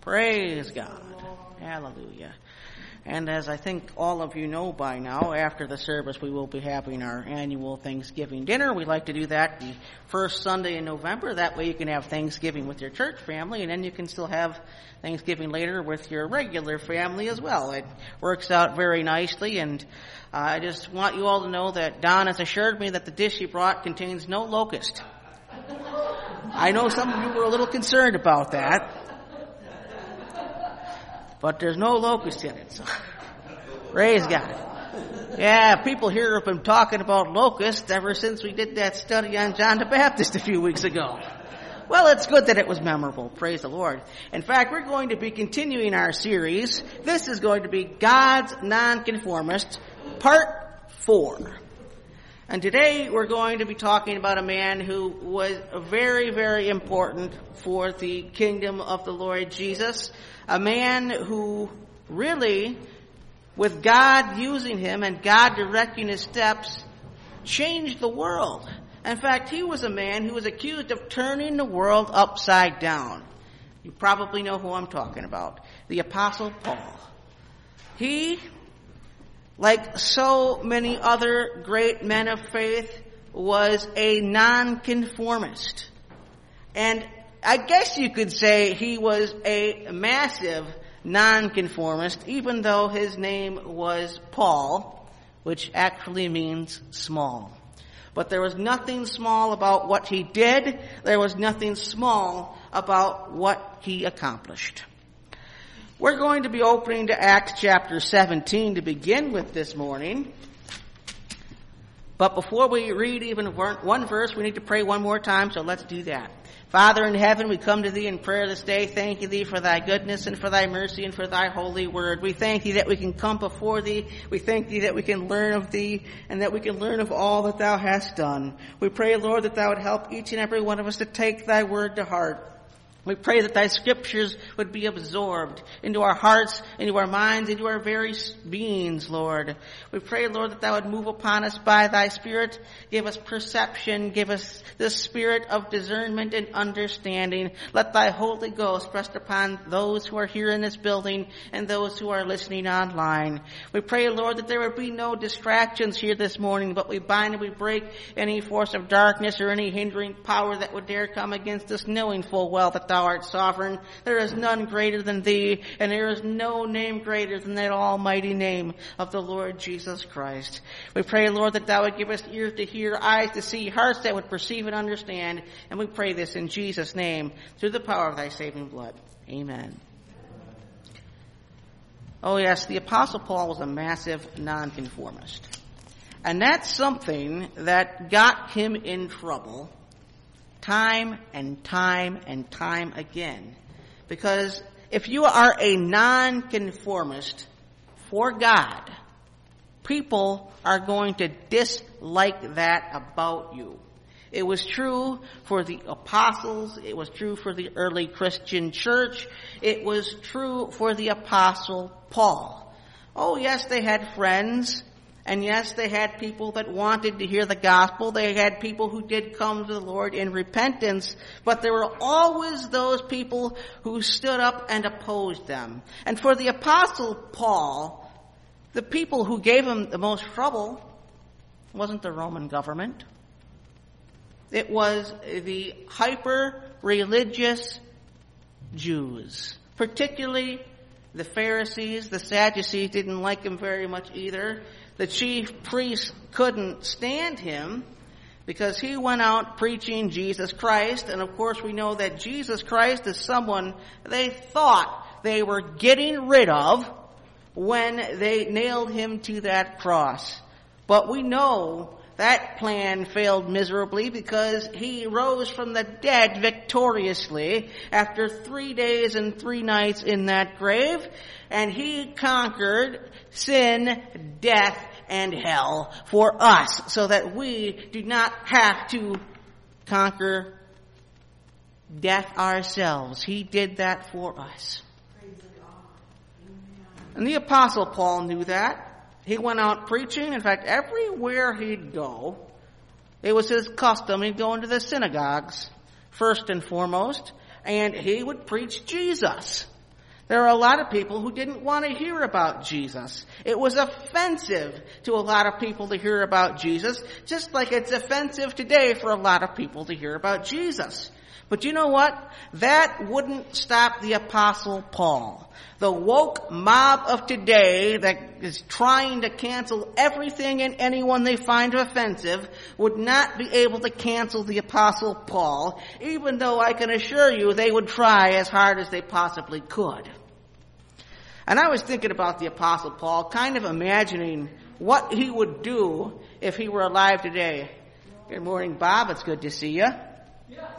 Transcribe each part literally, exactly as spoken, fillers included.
Praise God. Hallelujah. And as I think all of you know by now, after the service we will be having our annual Thanksgiving dinner. We like to do that the first Sunday in November. That way you can have Thanksgiving with your church family, and then you can still have Thanksgiving later with your regular family as well. It works out very nicely, and uh, I just want you all to know that Don has assured me that the dish he brought contains no locust. I know some of you were a little concerned about that. But there's no locust in it, so praise God. Yeah, people here have been talking about locusts ever since we did that study on John the Baptist a few weeks ago. Well, it's good that it was memorable, praise the Lord. In fact, we're going to be continuing our series. This is going to be God's Nonconformist, Part four. And today we're going to be talking about a man who was very, very important for the kingdom of the Lord Jesus. A man who really, with God using him and God directing his steps, changed the world. In fact, he was a man who was accused of turning the world upside down. You probably know who I'm talking about. The Apostle Paul. He, like so many other great men of faith, was a nonconformist. And I guess you could say he was a massive nonconformist, even though his name was Paul, which actually means small. But there was nothing small about what he did. There was nothing small about what he accomplished. We're going to be opening to Acts chapter seventeen to begin with this morning. But before we read even one verse, we need to pray one more time, so let's do that. Father in heaven, we come to thee in prayer this day, thanking thee for thy goodness and for thy mercy and for thy holy word. We thank thee that we can come before thee. We thank thee that we can learn of thee and that we can learn of all that thou hast done. We pray, Lord, that thou would help each and every one of us to take thy word to heart. We pray that thy scriptures would be absorbed into our hearts, into our minds, into our very beings, Lord. We pray, Lord, that thou would move upon us by thy Spirit. Give us perception. Give us the spirit of discernment and understanding. Let thy Holy Ghost rest upon those who are here in this building and those who are listening online. We pray, Lord, that there would be no distractions here this morning, but we bind and we break any force of darkness or any hindering power that would dare come against us, knowing full well that thou Thou art sovereign. There is none greater than thee, and there is no name greater than that almighty name of the Lord Jesus Christ. We pray, Lord, that thou would give us ears to hear, eyes to see, hearts that would perceive and understand. And we pray this in Jesus' name, through the power of thy saving blood. Amen. Oh yes, the Apostle Paul was a massive nonconformist. And that's something that got him in trouble time and time and time again. Because if you are a nonconformist for God, people are going to dislike that about you. It was true for the apostles. It was true for the early Christian church. It was true for the Apostle Paul. Oh, yes, they had friends. And yes, they had people that wanted to hear the gospel. They had people who did come to the Lord in repentance. But there were always those people who stood up and opposed them. And for the Apostle Paul, the people who gave him the most trouble wasn't the Roman government. It was the hyper-religious Jews, particularly the Pharisees. The Sadducees didn't like him very much either. The chief priests couldn't stand him because he went out preaching Jesus Christ. And of course we know that Jesus Christ is someone they thought they were getting rid of when they nailed him to that cross. But we know that plan failed miserably because he rose from the dead victoriously after three days and three nights in that grave. And he conquered sin, death, and hell for us so that we do not have to conquer death ourselves. He did that for us. And the Apostle Paul knew that. He went out preaching. In fact, everywhere he'd go, it was his custom. He'd go into the synagogues, first and foremost, and he would preach Jesus. There are a lot of people who didn't want to hear about Jesus. It was offensive to a lot of people to hear about Jesus, just like it's offensive today for a lot of people to hear about Jesus. But you know what? That wouldn't stop the Apostle Paul. The woke mob of today that is trying to cancel everything and anyone they find offensive would not be able to cancel the Apostle Paul, even though I can assure you they would try as hard as they possibly could. And I was thinking about the Apostle Paul, kind of imagining what he would do if he were alive today. Good morning, Bob. It's good to see you. Yes.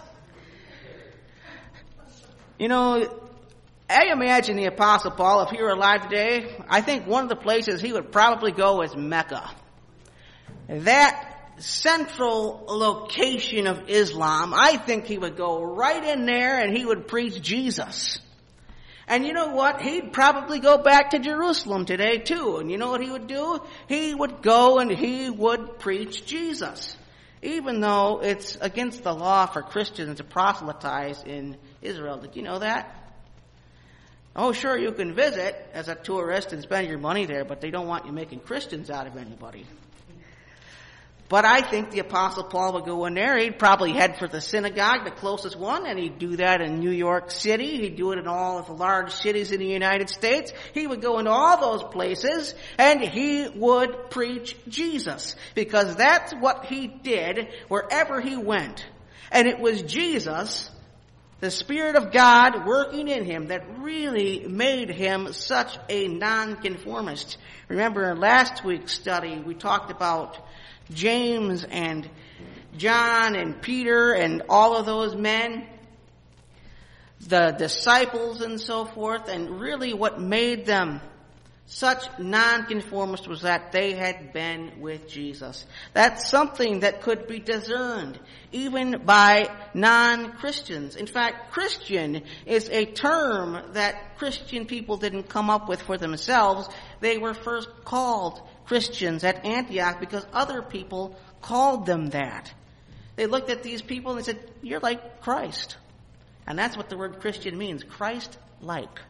You know, I imagine the Apostle Paul, if he were alive today, I think one of the places he would probably go is Mecca. That central location of Islam, I think he would go right in there and he would preach Jesus. And you know what? He'd probably go back to Jerusalem today too. And you know what he would do? He would go and he would preach Jesus. Even though it's against the law for Christians to proselytize in Israel. Did you know that? Oh, sure, you can visit as a tourist and spend your money there, but they don't want you making Christians out of anybody. But I think the Apostle Paul would go in there. He'd probably head for the synagogue, the closest one, and he'd do that in New York City. He'd do it in all of the large cities in the United States. He would go into all those places, and he would preach Jesus, because that's what he did wherever he went. And it was Jesus, the Spirit of God working in him, that really made him such a nonconformist. Remember in last week's study, we talked about James and John and Peter and all of those men, the disciples and so forth, and really what made them such nonconformists was that they had been with Jesus. That's something that could be discerned even by non-Christians. In fact, Christian is a term that Christian people didn't come up with for themselves. They were first called Christians at Antioch because other people called them that. They looked at these people and they said, "You're like Christ." And that's what the word Christian means, Christ-like.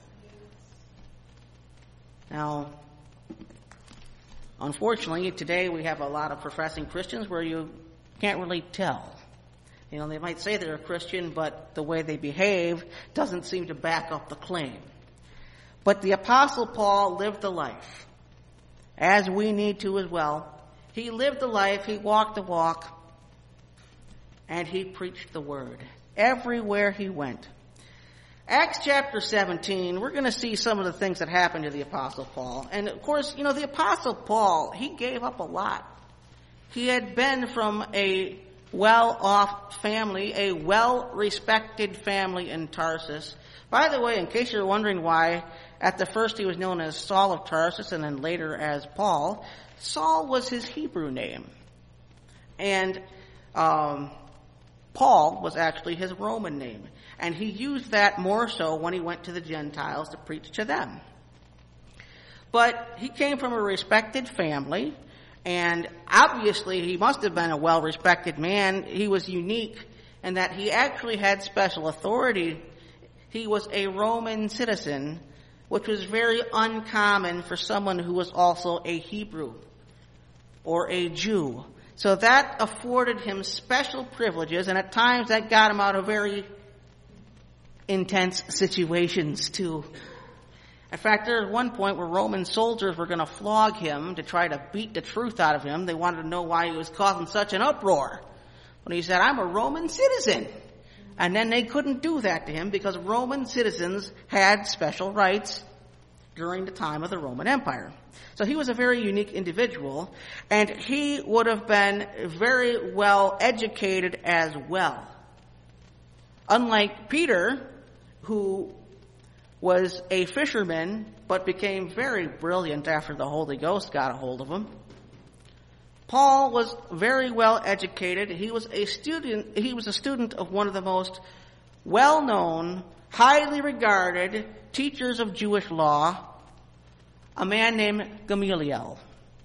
Now, unfortunately, today we have a lot of professing Christians where you can't really tell. You know, they might say they're a Christian, but the way they behave doesn't seem to back up the claim. But the Apostle Paul lived the life, as we need to as well. He lived the life, he walked the walk, and he preached the word everywhere he went. Acts chapter seventeen, we're going to see some of the things that happened to the Apostle Paul. And of course, you know, the Apostle Paul, he gave up a lot. He had been from a well-off family, a well-respected family in Tarsus. By the way, in case you're wondering why, at the first he was known as Saul of Tarsus and then later as Paul, Saul was his Hebrew name. And um, Paul was actually his Roman name. And he used that more so when he went to the Gentiles to preach to them. But he came from a respected family, and obviously he must have been a well-respected man. He was unique in that he actually had special authority. He was a Roman citizen, which was very uncommon for someone who was also a Hebrew or a Jew. So that afforded him special privileges, and at times that got him out of very intense situations too. In fact, there was one point where Roman soldiers were going to flog him to try to beat the truth out of him. They wanted to know why he was causing such an uproar. When he said, "I'm a Roman citizen." And then they couldn't do that to him because Roman citizens had special rights during the time of the Roman Empire. So he was a very unique individual, and he would have been very well educated as well. Unlike Peter, who was a fisherman but became very brilliant after the Holy Ghost got a hold of him, Paul was very well educated. He was a student, he was a student of one of the most well-known, highly regarded teachers of Jewish law, a man named Gamaliel.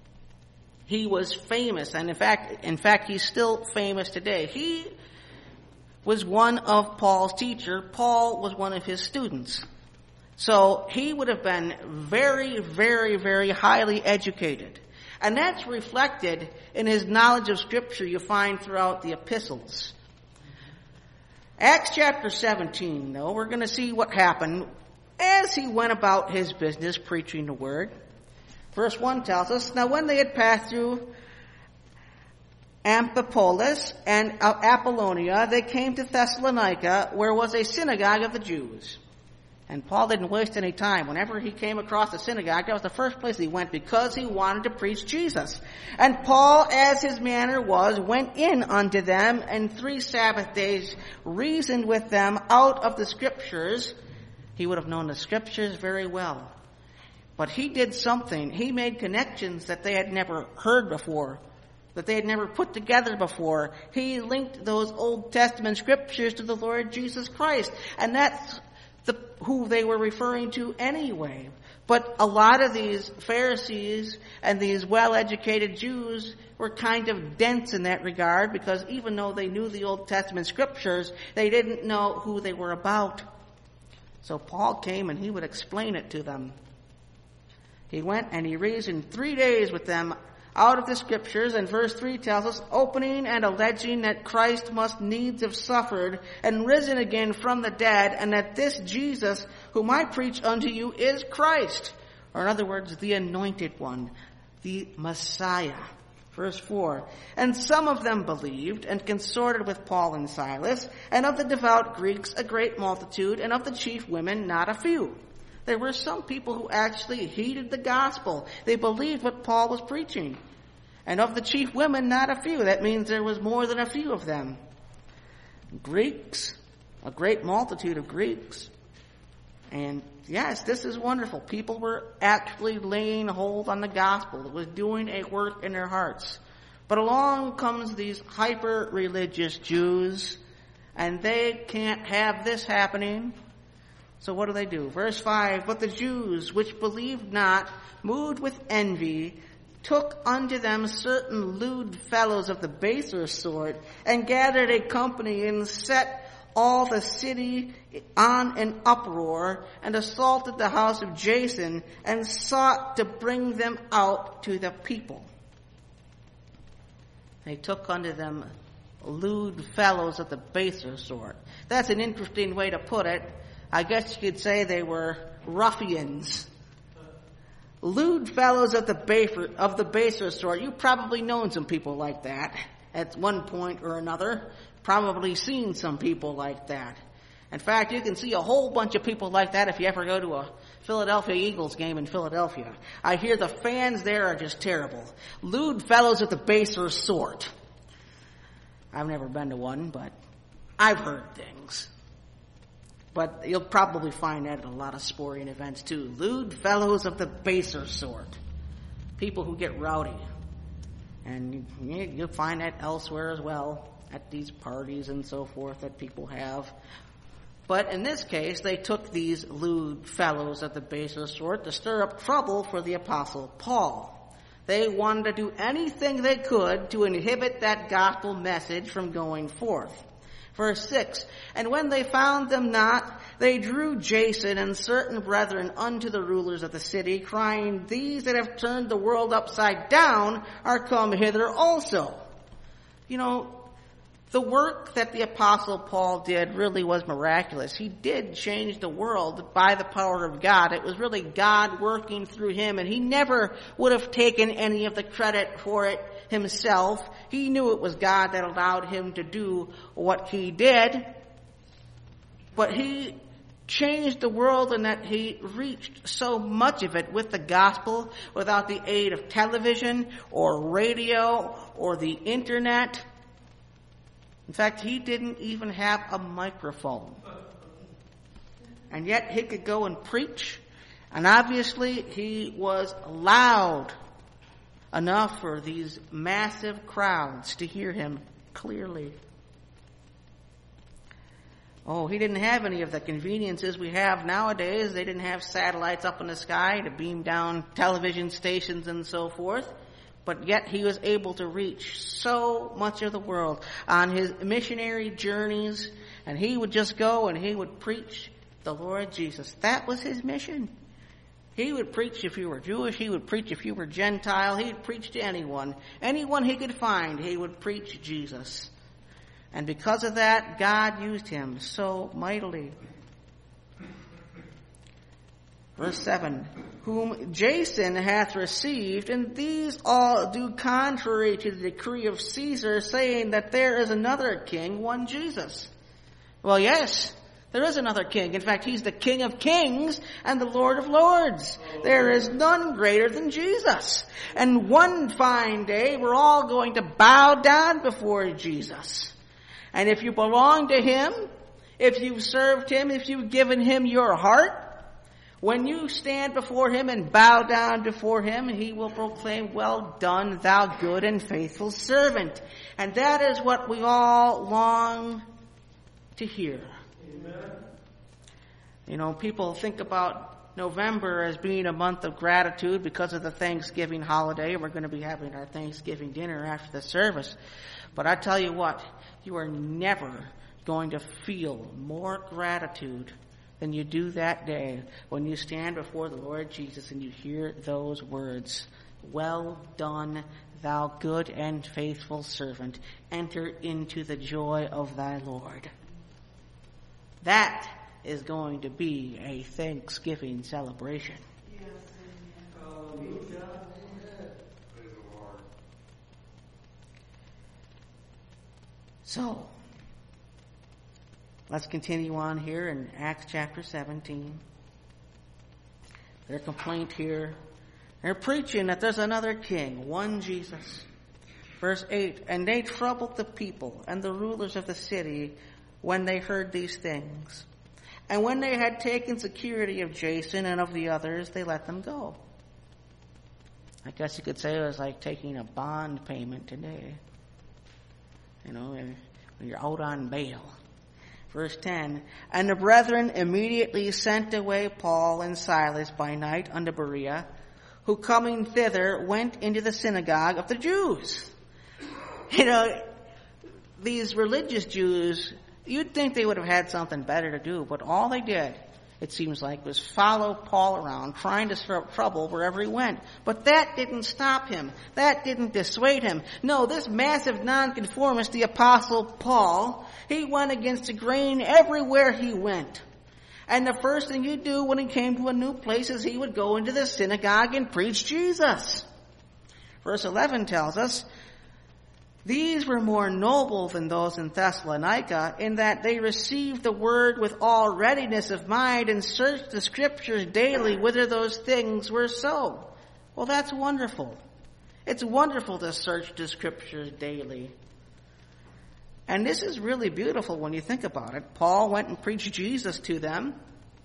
He was famous, and in fact, in fact, he's still famous today. He was one of Paul's teachers. Paul was one of his students. So he would have been very, very, very highly educated. And that's reflected in his knowledge of Scripture you find throughout the epistles. Acts chapter seventeen, though, we're going to see what happened as he went about his business preaching the word. Verse one tells us, now when they had passed through Amphipolis and Apollonia, they came to Thessalonica, where was a synagogue of the Jews. And Paul didn't waste any time. Whenever he came across a synagogue, that was the first place he went because he wanted to preach Jesus. And Paul, as his manner was, went in unto them, and three Sabbath days reasoned with them out of the Scriptures. He would have known the Scriptures very well. But he did something. He made connections that they had never heard before, that they had never put together before. He linked those Old Testament Scriptures to the Lord Jesus Christ. And that's the, who they were referring to anyway. But a lot of these Pharisees and these well-educated Jews were kind of dense in that regard, because even though they knew the Old Testament Scriptures, they didn't know who they were about. So Paul came and he would explain it to them. He went and he reasoned three days with them out of the Scriptures, and verse three tells us, opening and alleging that Christ must needs have suffered and risen again from the dead, and that this Jesus whom I preach unto you is Christ. Or in other words, the anointed one, the Messiah. Verse four, and some of them believed and consorted with Paul and Silas, and of the devout Greeks a great multitude, and of the chief women not a few. There were some people who actually heeded the gospel. They believed what Paul was preaching. And of the chief women, not a few. That means there was more than a few of them. Greeks, a great multitude of Greeks. And yes, this is wonderful. People were actually laying hold on the gospel. It was doing a work in their hearts. But along comes these hyper-religious Jews, and they can't have this happening. So what do they do? Verse five, but the Jews, which believed not, moved with envy, took unto them certain lewd fellows of the baser sort, and gathered a company, and set all the city on an uproar, and assaulted the house of Jason, and sought to bring them out to the people. They took unto them lewd fellows of the baser sort. That's an interesting way to put it. I guess you could say they were ruffians. Lewd fellows of the baser, of the baser sort. You've probably known some people like that at one point or another. Probably seen some people like that. In fact, you can see a whole bunch of people like that if you ever go to a Philadelphia Eagles game in Philadelphia. I hear the fans there are just terrible. Lewd fellows of the baser sort. I've never been to one, but I've heard things. But you'll probably find that at a lot of sporting events too. Lewd fellows of the baser sort. People who get rowdy. And you'll find that elsewhere as well, at these parties and so forth that people have. But in this case, they took these lewd fellows of the baser sort to stir up trouble for the Apostle Paul. They wanted to do anything they could to inhibit that gospel message from going forth. Verse six, and when they found them not, they drew Jason and certain brethren unto the rulers of the city, crying, these that have turned the world upside down are come hither also. You know, the work that the Apostle Paul did really was miraculous. He did change the world by the power of God. It was really God working through him, and he never would have taken any of the credit for it himself. He knew it was God that allowed him to do what he did. But he changed the world in that he reached so much of it with the gospel without the aid of television or radio or the internet. In fact, he didn't even have a microphone. And yet he could go and preach. And obviously he was loud enough for these massive crowds to hear him clearly. Oh, he didn't have any of the conveniences we have nowadays. They didn't have satellites up in the sky to beam down television stations and so forth. But yet he was able to reach so much of the world on his missionary journeys. And he would just go and he would preach the Lord Jesus. That was his mission. He would preach if you were Jewish. He would preach if you were Gentile. He would preach to anyone. Anyone he could find, he would preach Jesus. And because of that, God used him so mightily. Verse seven, whom Jason hath received, and these all do contrary to the decree of Caesar, saying that there is another king, one Jesus. Well, yes, there is another king. In fact, he's the King of kings and the Lord of lords. There is none greater than Jesus. And one fine day, we're all going to bow down before Jesus. And if you belong to him, if you've served him, if you've given him your heart, when you stand before him and bow down before him, he will proclaim, well done, thou good and faithful servant. And that is what we all long to hear. Amen. You know, people think about November as being a month of gratitude because of the Thanksgiving holiday. We're going to be having our Thanksgiving dinner after the service. But I tell you what, you are never going to feel more gratitude than you do that day when you stand before the Lord Jesus and you hear those words, well done, thou good and faithful servant. Enter into the joy of thy Lord. That is going to be a Thanksgiving celebration. Yes, hallelujah. So, let's continue on here in Acts chapter seventeen. Their complaint here. They're preaching that there's another king, one Jesus. Verse eight, and they troubled the people and the rulers of the city when they heard these things. And when they had taken security of Jason and of the others, they let them go. I guess you could say it was like taking a bond payment today. You know, when you're out on bail. Verse ten, and the brethren immediately sent away Paul and Silas by night unto Berea, who coming thither went into the synagogue of the Jews. You know, these religious Jews, you'd think they would have had something better to do, but all they did, it seems like, was follow Paul around, trying to stir up trouble wherever he went. But that didn't stop him. That didn't dissuade him. No, this massive nonconformist, the Apostle Paul, he went against the grain everywhere he went. And the first thing he'd do when he came to a new place is he would go into the synagogue and preach Jesus. Verse eleven tells us, these were more noble than those in Thessalonica, in that they received the word with all readiness of mind and searched the scriptures daily whether those things were so. Well, that's wonderful. It's wonderful to search the scriptures daily. And this is really beautiful when you think about it. Paul went and preached Jesus to them,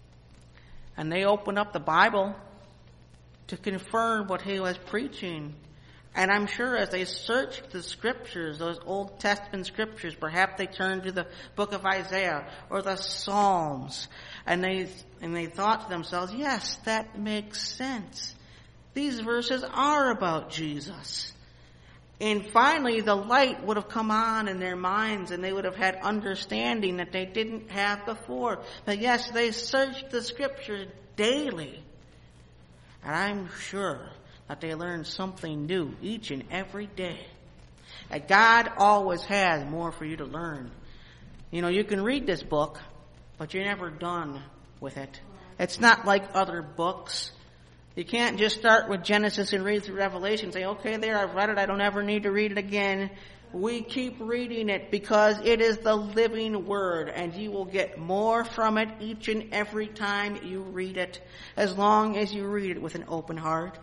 and they opened up the Bible to confirm what he was preaching. And I'm sure as they searched the scriptures, those Old Testament scriptures, perhaps they turned to the book of Isaiah or the Psalms, and they and they thought to themselves, yes, that makes sense. These verses are about Jesus. And finally, the light would have come on in their minds, and they would have had understanding that they didn't have before. But yes, they searched the scriptures daily. And I'm sure that they learn something new each and every day. That God always has more for you to learn. You know, you can read this book, but you're never done with it. It's not like other books. You can't just start with Genesis and read through Revelation and say, okay, there, I've read it, I don't ever need to read it again. We keep reading it because it is the living word, and you will get more from it each and every time you read it, as long as you read it with an open heart.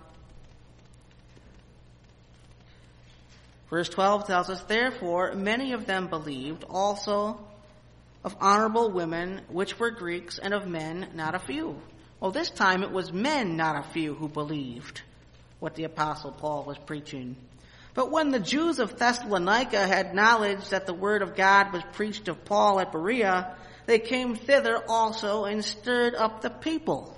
Verse twelve tells us, therefore, many of them believed, also of honorable women, which were Greeks, and of men, not a few. Well, this time it was men, not a few, who believed what the Apostle Paul was preaching. But when the Jews of Thessalonica had knowledge that the word of God was preached of Paul at Berea, they came thither also and stirred up the people.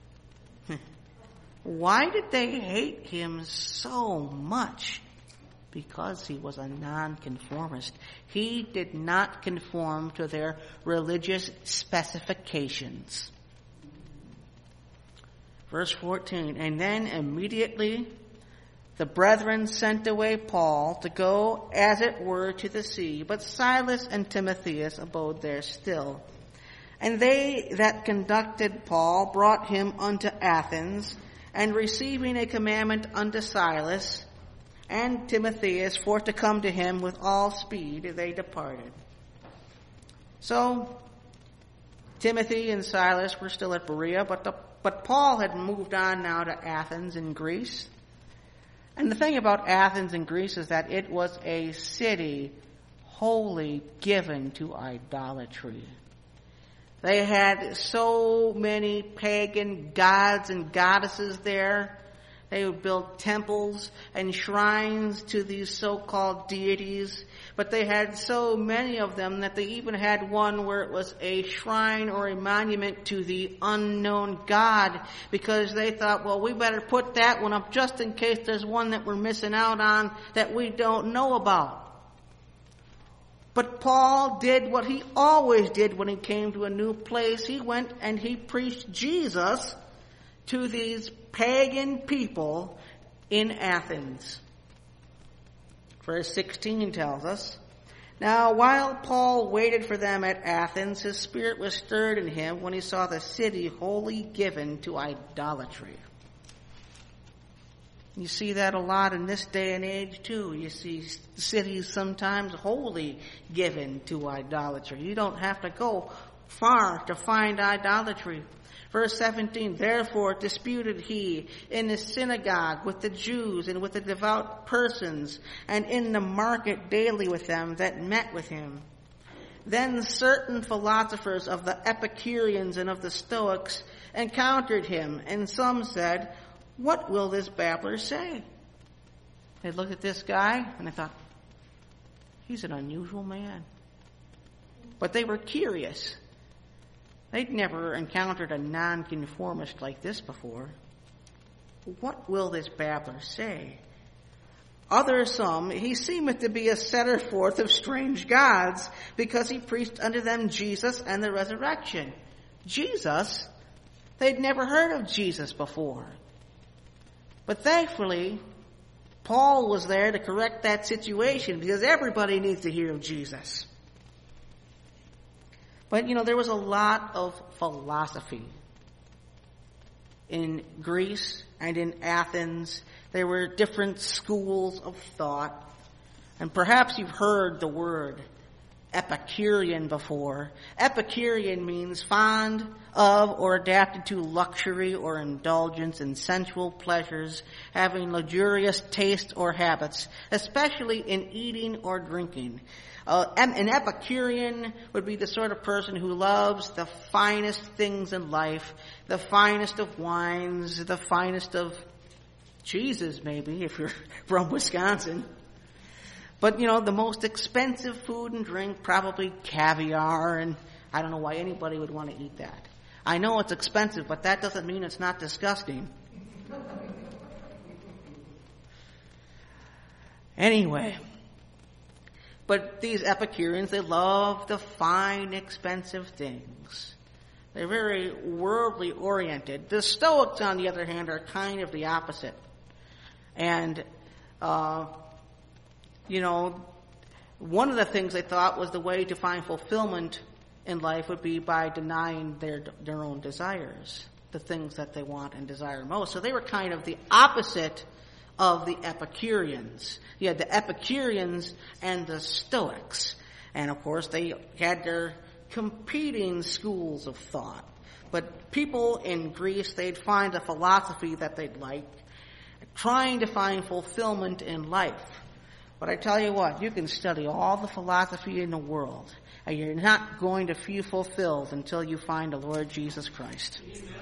Why did they hate him so much? Because he was a nonconformist. He did not conform to their religious specifications. Verse fourteen, and then immediately the brethren sent away Paul to go, as it were, to the sea, but Silas and Timotheus abode there still. And they that conducted Paul brought him unto Athens, and receiving a commandment unto Silas and Timotheus for to come to him with all speed, they departed. So, Timothy and Silas were still at Berea, but the, but Paul had moved on now to Athens in Greece. And the thing about Athens in Greece is that it was a city wholly given to idolatry. They had so many pagan gods and goddesses there. They would build temples and shrines to these so-called deities. But they had so many of them that they even had one where it was a shrine or a monument to the unknown God, because they thought, well, we better put that one up just in case there's one that we're missing out on that we don't know about. But Paul did what he always did when he came to a new place. He went and he preached Jesus to these pagan people in Athens. Verse sixteen tells us, now while Paul waited for them at Athens, his spirit was stirred in him when he saw the city wholly given to idolatry. You see that a lot in this day and age too. You see cities sometimes wholly given to idolatry. You don't have to go far to find idolatry. Verse seventeen, therefore disputed he in the synagogue with the Jews and with the devout persons, and in the market daily with them that met with him. Then certain philosophers of the Epicureans and of the Stoics encountered him, and some said, what will this babbler say? They looked at this guy and they thought, he's an unusual man. But they were curious. They'd never encountered a nonconformist like this before. What will this babbler say? Others some, he seemeth to be a setter forth of strange gods, because he preached unto them Jesus and the resurrection. Jesus? They'd never heard of Jesus before. But thankfully, Paul was there to correct that situation, because everybody needs to hear of Jesus. But, you know, there was a lot of philosophy in Greece and in Athens. There were different schools of thought. And perhaps you've heard the word Epicurean before. Epicurean means fond of or adapted to luxury or indulgence in sensual pleasures, having luxurious tastes or habits, especially in eating or drinking. Uh, an Epicurean would be the sort of person who loves the finest things in life, the finest of wines, the finest of cheeses, maybe, if you're from Wisconsin. But, you know, the most expensive food and drink, probably caviar, and I don't know why anybody would want to eat that. I know it's expensive, but that doesn't mean it's not disgusting. Anyway, but these Epicureans, they love the fine, expensive things. They're very worldly oriented. The Stoics, on the other hand, are kind of the opposite. And, uh, you know, one of the things they thought was the way to find fulfillment in life would be by denying their their own desires, the things that they want and desire most. So they were kind of the opposite of the Epicureans. You had the Epicureans and the Stoics. And of course they had their competing schools of thought. But people in Greece, they'd find a philosophy that they'd like, trying to find fulfillment in life. But I tell you what, you can study all the philosophy in the world, and you're not going to feel fulfilled until you find the Lord Jesus Christ.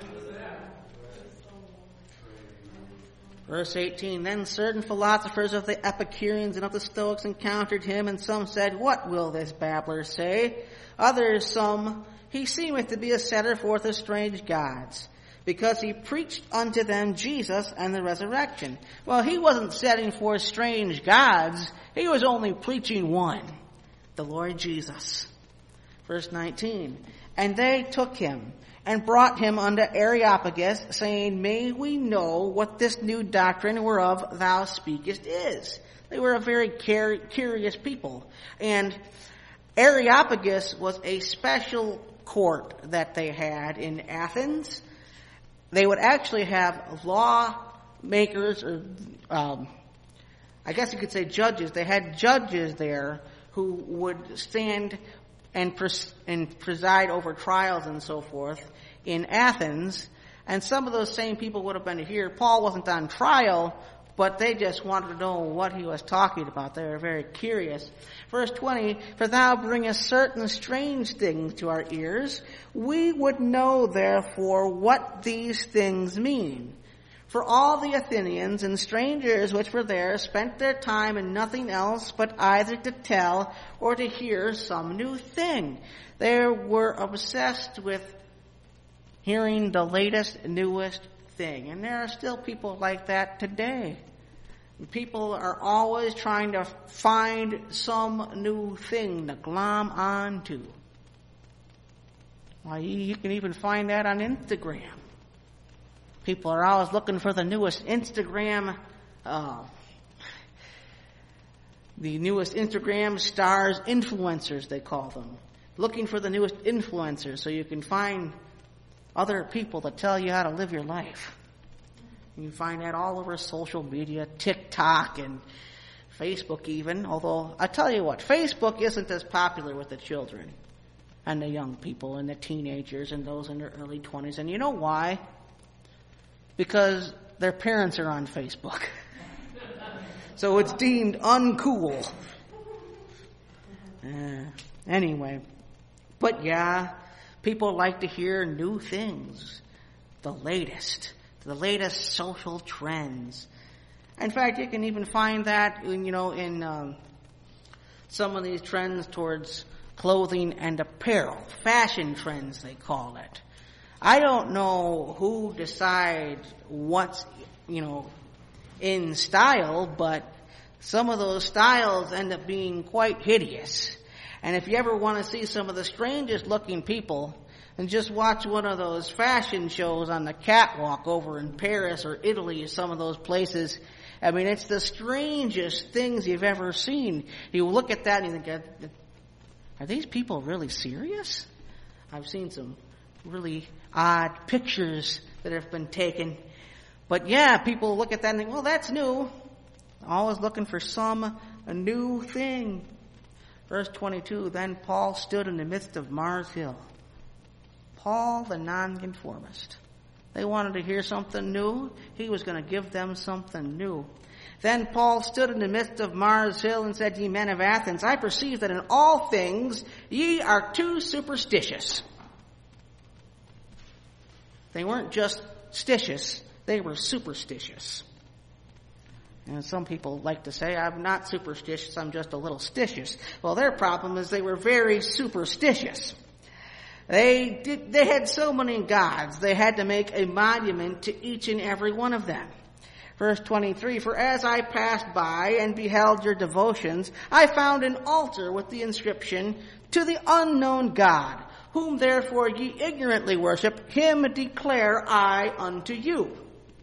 Verse eighteen, then certain philosophers of the Epicureans and of the Stoics encountered him, and some said, what will this babbler say? Others some, he seemeth to be a setter forth of strange gods, because he preached unto them Jesus and the resurrection. Well, he wasn't setting forth strange gods. He was only preaching one, the Lord Jesus. Verse nineteen, and they took him and brought him unto Areopagus, saying, may we know what this new doctrine whereof thou speakest is. They were a very curious people. And Areopagus was a special court that they had in Athens. They would actually have lawmakers, or um, I guess you could say judges. They had judges there who would stand and, pres- and preside over trials and so forth in Athens. And some of those same people would have been here. Paul wasn't on trial, but they just wanted to know what he was talking about. They were very curious. Verse twenty, for thou bringest certain strange things to our ears. We would know therefore what these things mean. For all the Athenians and strangers which were there spent their time in nothing else but either to tell or to hear some new thing. They were obsessed with hearing the latest, newest thing. And there are still people like that today. People are always trying to find some new thing to glom onto. Well, you can even find that on Instagram. People are always looking for the newest Instagram, uh, the newest Instagram stars, influencers they call them. Looking for the newest influencers so you can find other people that tell you how to live your life. You can find that all over social media, TikTok and Facebook even. Although, I tell you what, Facebook isn't as popular with the children and the young people and the teenagers and those in their early twenties. And you know why? Because their parents are on Facebook. So it's deemed uncool. Uh, anyway. But yeah, people like to hear new things. The latest. The latest social trends. In fact, you can even find that, in, you know, in um, some of these trends towards clothing and apparel. Fashion trends, they call it. I don't know who decides what's, you know, in style, but some of those styles end up being quite hideous. And if you ever want to see some of the strangest looking people, then just watch one of those fashion shows on the catwalk over in Paris or Italy or some of those places. I mean, it's the strangest things you've ever seen. You look at that and you think, are these people really serious? I've seen some really odd pictures that have been taken. But yeah, people look at that and think, well, that's new. Always looking for some a new thing. Verse twenty-two, then Paul stood in the midst of Mars Hill. Paul the nonconformist. They wanted to hear something new. He was going to give them something new. Then Paul stood in the midst of Mars Hill and said, ye men of Athens, I perceive that in all things ye are too superstitious. They weren't just stitious, they were superstitious. And some people like to say, I'm not superstitious, I'm just a little stitious. Well, their problem is they were very superstitious. They did, they had so many gods, they had to make a monument to each and every one of them. Verse twenty-three, for as I passed by and beheld your devotions, I found an altar with the inscription, to the unknown God, whom therefore ye ignorantly worship, him declare I unto you.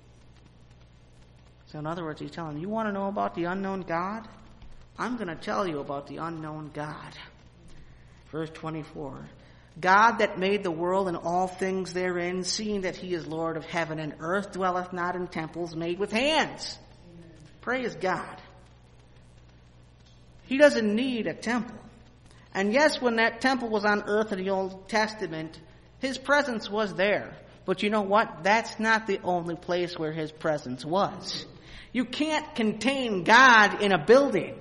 So in other words, he's telling them, you want to know about the unknown God? I'm going to tell you about the unknown God. Verse twenty-four, God that made the world and all things therein, seeing that he is Lord of heaven and earth, dwelleth not in temples made with hands. Amen. Praise God. He doesn't need a temple. And yes, when that temple was on earth in the Old Testament, his presence was there. But you know what? That's not the only place where his presence was. You can't contain God in a building.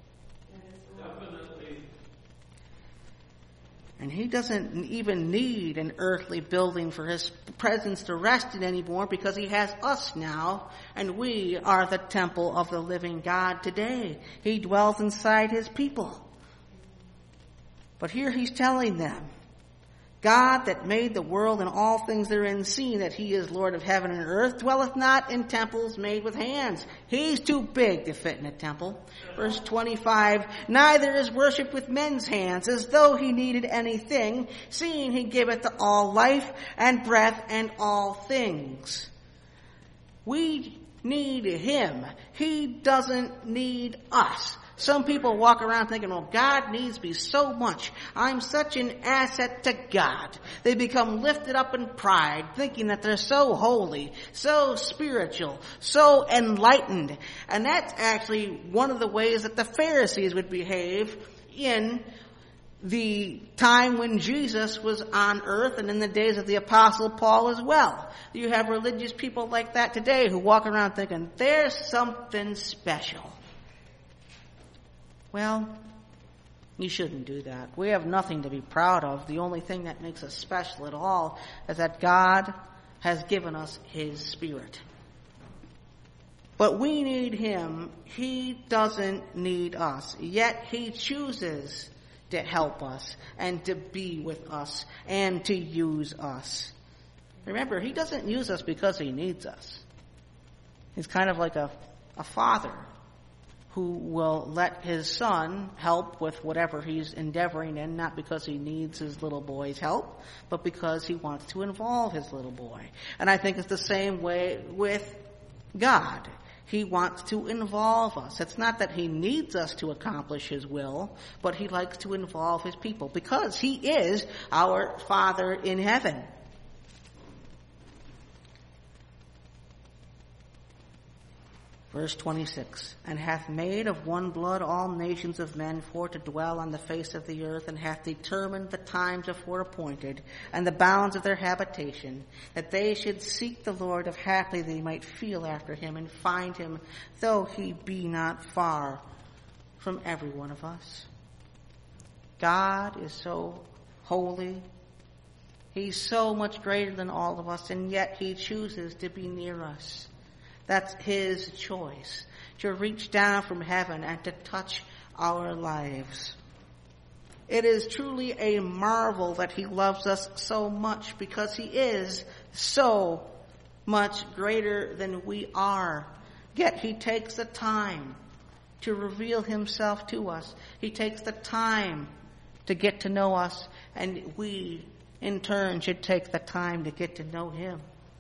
And he doesn't even need an earthly building for his presence to rest in anymore, because he has us now, and we are the temple of the living God today. He dwells inside his people. But here he's telling them, God that made the world and all things therein, seeing that he is Lord of heaven and earth, dwelleth not in temples made with hands. He's too big to fit in a temple. Verse twenty-five, neither is worship with men's hands, as though he needed anything, seeing he giveth to all life and breath and all things. We need him. He doesn't need us. Some people walk around thinking, well, God needs me so much. I'm such an asset to God. They become lifted up in pride, thinking that they're so holy, so spiritual, so enlightened. And that's actually one of the ways that the Pharisees would behave in the time when Jesus was on earth and in the days of the Apostle Paul as well. You have religious people like that today who walk around thinking, there's something special. Well, you shouldn't do that. We have nothing to be proud of. The only thing that makes us special at all is that God has given us his Spirit. But we need him. He doesn't need us. Yet he chooses to help us and to be with us and to use us. Remember, he doesn't use us because he needs us. He's kind of like a, a father who will let his son help with whatever he's endeavoring in, not because he needs his little boy's help, but because he wants to involve his little boy. And I think it's the same way with God. He wants to involve us. It's not that he needs us to accomplish his will, but he likes to involve his people because he is our Father in heaven. Verse twenty-six, and hath made of one blood all nations of men for to dwell on the face of the earth, and hath determined the times afore appointed, and the bounds of their habitation, that they should seek the Lord, if haply they might feel after him, and find him, though he be not far from every one of us. God is so holy. He's so much greater than all of us, and yet he chooses to be near us. That's his choice, to reach down from heaven and to touch our lives. It is truly a marvel that he loves us so much because he is so much greater than we are. Yet he takes the time to reveal himself to us. He takes the time to get to know us, and we in turn should take the time to get to know him.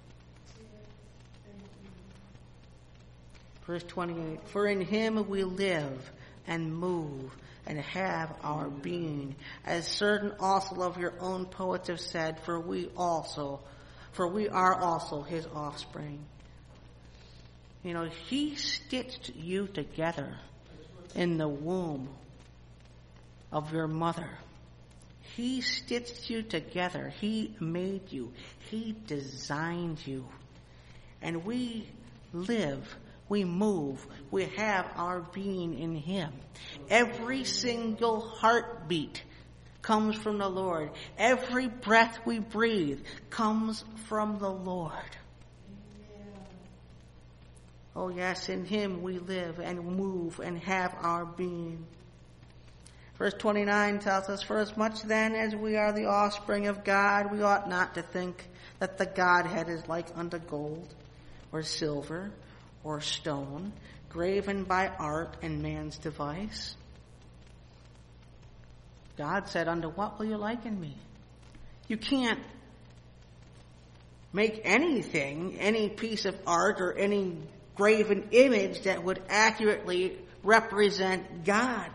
Verse twenty-eight, for in him we live and move and have our being, as certain also of your own poets have said, for we also, for we are also his offspring. You know, he stitched you together in the womb of your mother. He stitched you together. He made you. He designed you. And we live, we move, we have our being in him. Every single heartbeat comes from the Lord. Every breath we breathe comes from the Lord. Oh yes, in him we live and move and have our being. Verse twenty-nine tells us, for as much then as we are the offspring of God, we ought not to think that the Godhead is like unto gold or silver or stone, graven by art and man's device. God said, unto what will you liken me? You can't make anything, any piece of art or any graven image that would accurately represent God.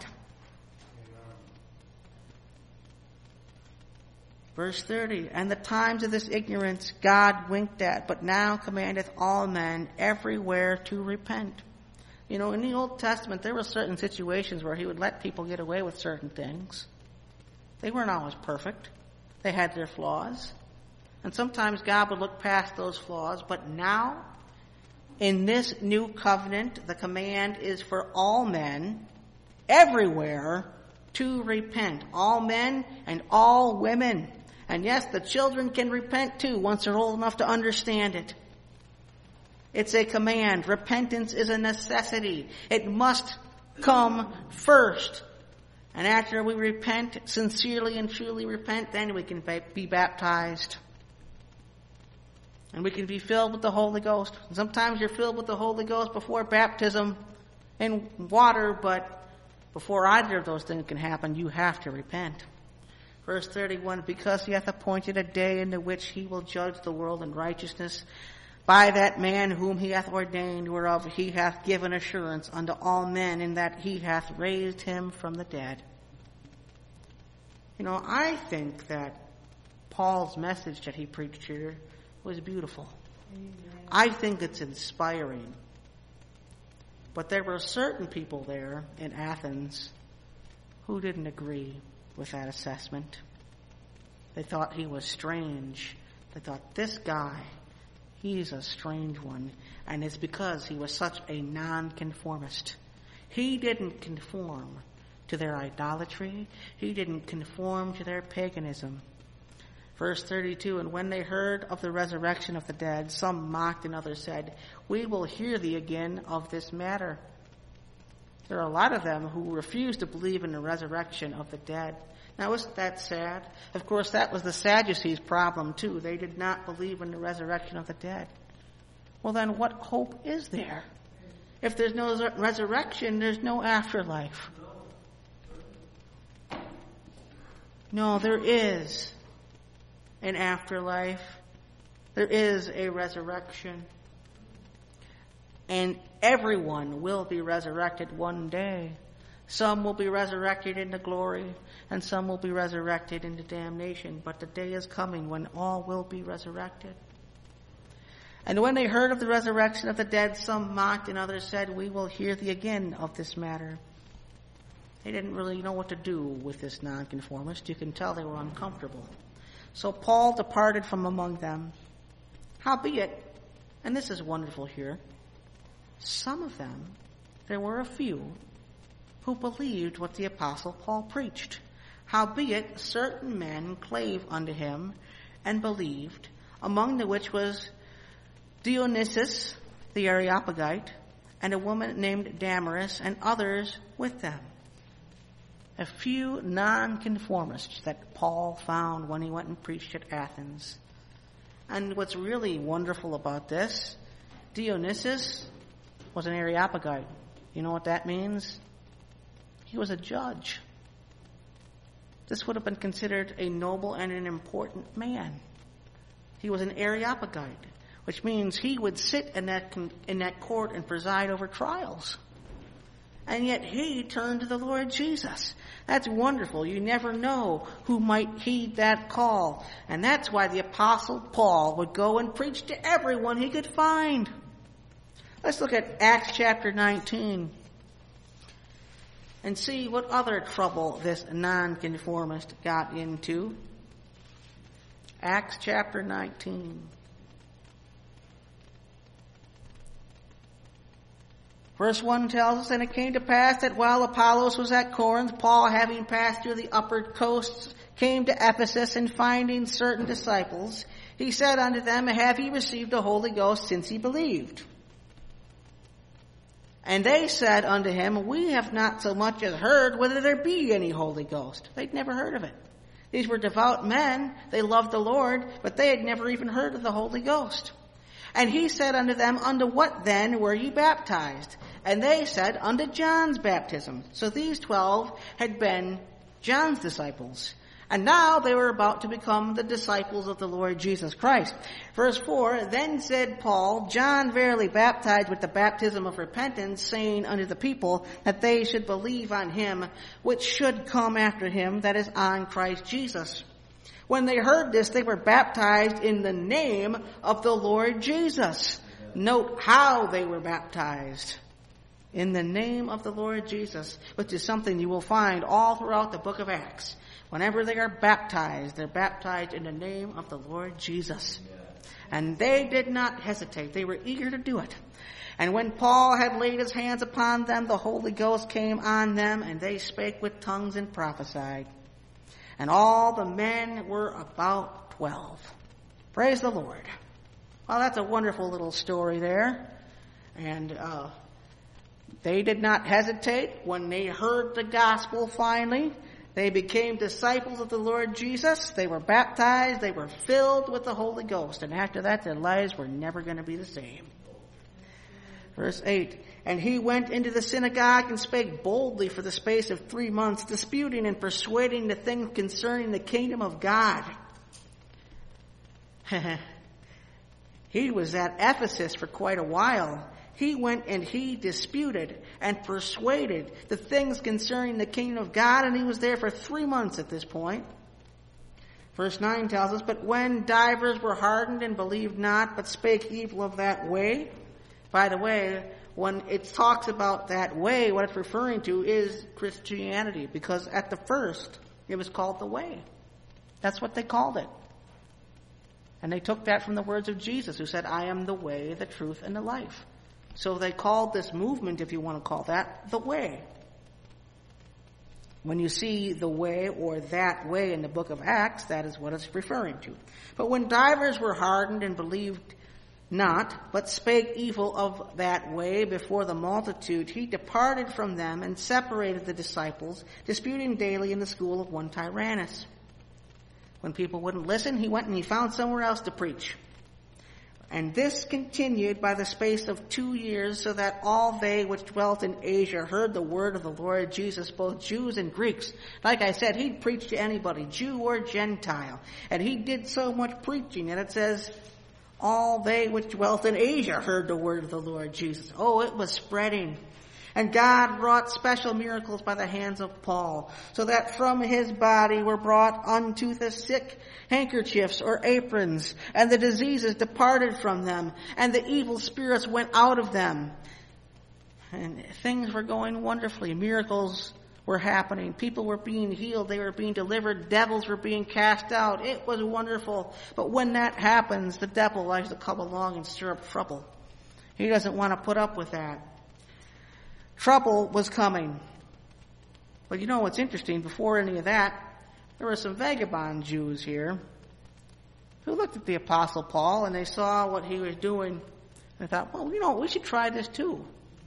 Verse thirty, and the times of this ignorance God winked at, but now commandeth all men everywhere to repent. You know, in the Old Testament, there were certain situations where he would let people get away with certain things. They weren't always perfect. They had their flaws. And sometimes God would look past those flaws, but now, in this new covenant, the command is for all men, everywhere, to repent. All men and all women. And yes, the children can repent too once they're old enough to understand it. It's a command. Repentance is a necessity. It must come first. And after we repent, sincerely and truly repent, then we can be baptized. And we can be filled with the Holy Ghost. Sometimes you're filled with the Holy Ghost before baptism in water, but before either of those things can happen, you have to repent. Verse thirty-one, because he hath appointed a day in the which he will judge the world in righteousness by that man whom he hath ordained, whereof he hath given assurance unto all men, in that he hath raised him from the dead. You know, I think that Paul's message that he preached here was beautiful. Amen. I think it's inspiring. But there were certain people there in Athens who didn't agree with that assessment. They thought he was strange. They thought, this guy, he's a strange one. And it's because he was such a nonconformist. He didn't conform to their idolatry. He didn't conform to their paganism. Verse thirty-two, and when they heard of the resurrection of the dead, some mocked and others said, we will hear thee again of this matter. There are a lot of them who refuse to believe in the resurrection of the dead. Now, isn't that sad? Of course, that was the Sadducees' problem, too. They did not believe in the resurrection of the dead. Well, then what hope is there? If there's no resurrection, there's no afterlife. No, there is an afterlife. There is a resurrection. And everyone will be resurrected one day. Some will be resurrected into glory, and some will be resurrected into damnation. But the day is coming when all will be resurrected. And when they heard of the resurrection of the dead, some mocked and others said, we will hear thee again of this matter. They didn't really know what to do with this nonconformist. You can tell they were uncomfortable. So Paul departed from among them. Howbeit, and this is wonderful here, some of them, there were a few, who believed what the apostle Paul preached. Howbeit, certain men clave unto him, and believed, among the which was Dionysius the Areopagite, and a woman named Damaris, and others with them. A few nonconformists that Paul found when he went and preached at Athens. And what's really wonderful about this, Dionysius was an Areopagite. You know what that means? He was a judge. This would have been considered a noble and an important man. He was an Areopagite, which means he would sit in that in that court and preside over trials. And yet he turned to the Lord Jesus. That's wonderful. You never know who might heed that call. And that's why the Apostle Paul would go and preach to everyone he could find. Let's look at Acts chapter nineteen and see what other trouble this nonconformist got into. Acts chapter nineteen. Verse one tells us, and it came to pass that while Apollos was at Corinth, Paul, having passed through the upper coasts, came to Ephesus, and finding certain disciples, he said unto them, have ye received the Holy Ghost since ye believed? And they said unto him, we have not so much as heard whether there be any Holy Ghost. They'd never heard of it. These were devout men. They loved the Lord, but they had never even heard of the Holy Ghost. And he said unto them, unto what then were ye baptized? And they said, unto John's baptism. So these twelve had been John's disciples. And now they were about to become the disciples of the Lord Jesus Christ. Verse four, then said Paul, John verily baptized with the baptism of repentance, saying unto the people that they should believe on him which should come after him, that is on Christ Jesus. When they heard this, they were baptized in the name of the Lord Jesus. Note how they were baptized. In the name of the Lord Jesus, which is something you will find all throughout the book of Acts. Whenever they are baptized, they're baptized in the name of the Lord Jesus. And they did not hesitate. They were eager to do it. And when Paul had laid his hands upon them, the Holy Ghost came on them, and they spake with tongues and prophesied. And all the men were about twelve. Praise the Lord. Well, that's a wonderful little story there. And uh, They did not hesitate when they heard the gospel finally. They became disciples of the Lord Jesus. They were baptized. They were filled with the Holy Ghost. And after that, their lives were never going to be the same. Verse eight, and he went into the synagogue and spake boldly for the space of three months, disputing and persuading the things concerning the kingdom of God. He was at Ephesus for quite a while. He went and he disputed and persuaded the things concerning the kingdom of God, and he was there for three months at this point. Verse nine tells us, but when divers were hardened and believed not, but spake evil of that way. By the way, when it talks about that way, what it's referring to is Christianity, because at the first, it was called the way. That's what they called it. And they took that from the words of Jesus, who said, I am the way, the truth, and the life. So they called this movement, if you want to call that, the way. When you see the way or that way in the book of Acts, that is what it's referring to. But when divers were hardened and believed not, but spake evil of that way before the multitude, he departed from them and separated the disciples, disputing daily in the school of one Tyrannus. When people wouldn't listen, he went and he found somewhere else to preach. And this continued by the space of two years, so that all they which dwelt in Asia heard the word of the Lord Jesus, both Jews and Greeks. Like I said, he'd preach to anybody, Jew or Gentile. And he did so much preaching, and it says, all they which dwelt in Asia heard the word of the Lord Jesus. Oh, it was spreading. And God wrought special miracles by the hands of Paul, so that from his body were brought unto the sick handkerchiefs or aprons, and the diseases departed from them, and the evil spirits went out of them. And things were going wonderfully. Miracles were happening. People were being healed. They were being delivered. Devils were being cast out. It was wonderful. But when that happens, the devil likes to come along and stir up trouble. He doesn't want to put up with that. Trouble was coming. But you know what's interesting? Before any of that, there were some vagabond Jews here who looked at the Apostle Paul and they saw what he was doing. And they thought, well, you know, we should try this too.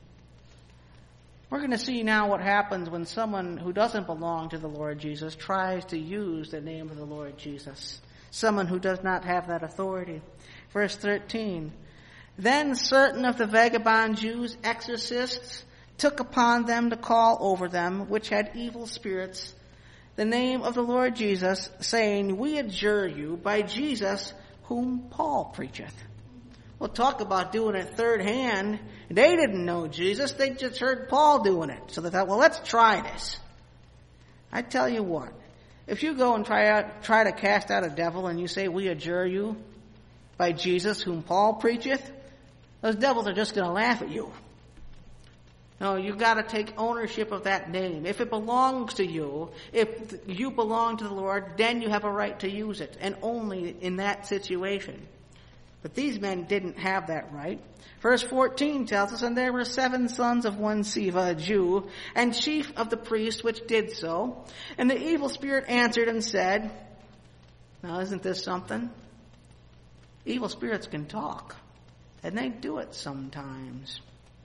We're going to see now what happens when someone who doesn't belong to the Lord Jesus tries to use the name of the Lord Jesus. Someone who does not have that authority. Verse thirteen, then certain of the vagabond Jews, exorcists, took upon them to call over them, which had evil spirits, the name of the Lord Jesus, saying, we adjure you by Jesus whom Paul preacheth. Well, talk about doing it third hand. They didn't know Jesus. They just heard Paul doing it. So they thought, well, let's try this. I tell you what, if you go and try out, try to cast out a devil and you say, we adjure you by Jesus whom Paul preacheth, those devils are just going to laugh at you. No, you've got to take ownership of that name. If it belongs to you, if you belong to the Lord, then you have a right to use it, and only in that situation. But these men didn't have that right. Verse fourteen tells us, and there were seven sons of one Sceva, a Jew, and chief of the priests, which did so. And the evil spirit answered and said, now isn't this something? Evil spirits can talk, and they do it sometimes.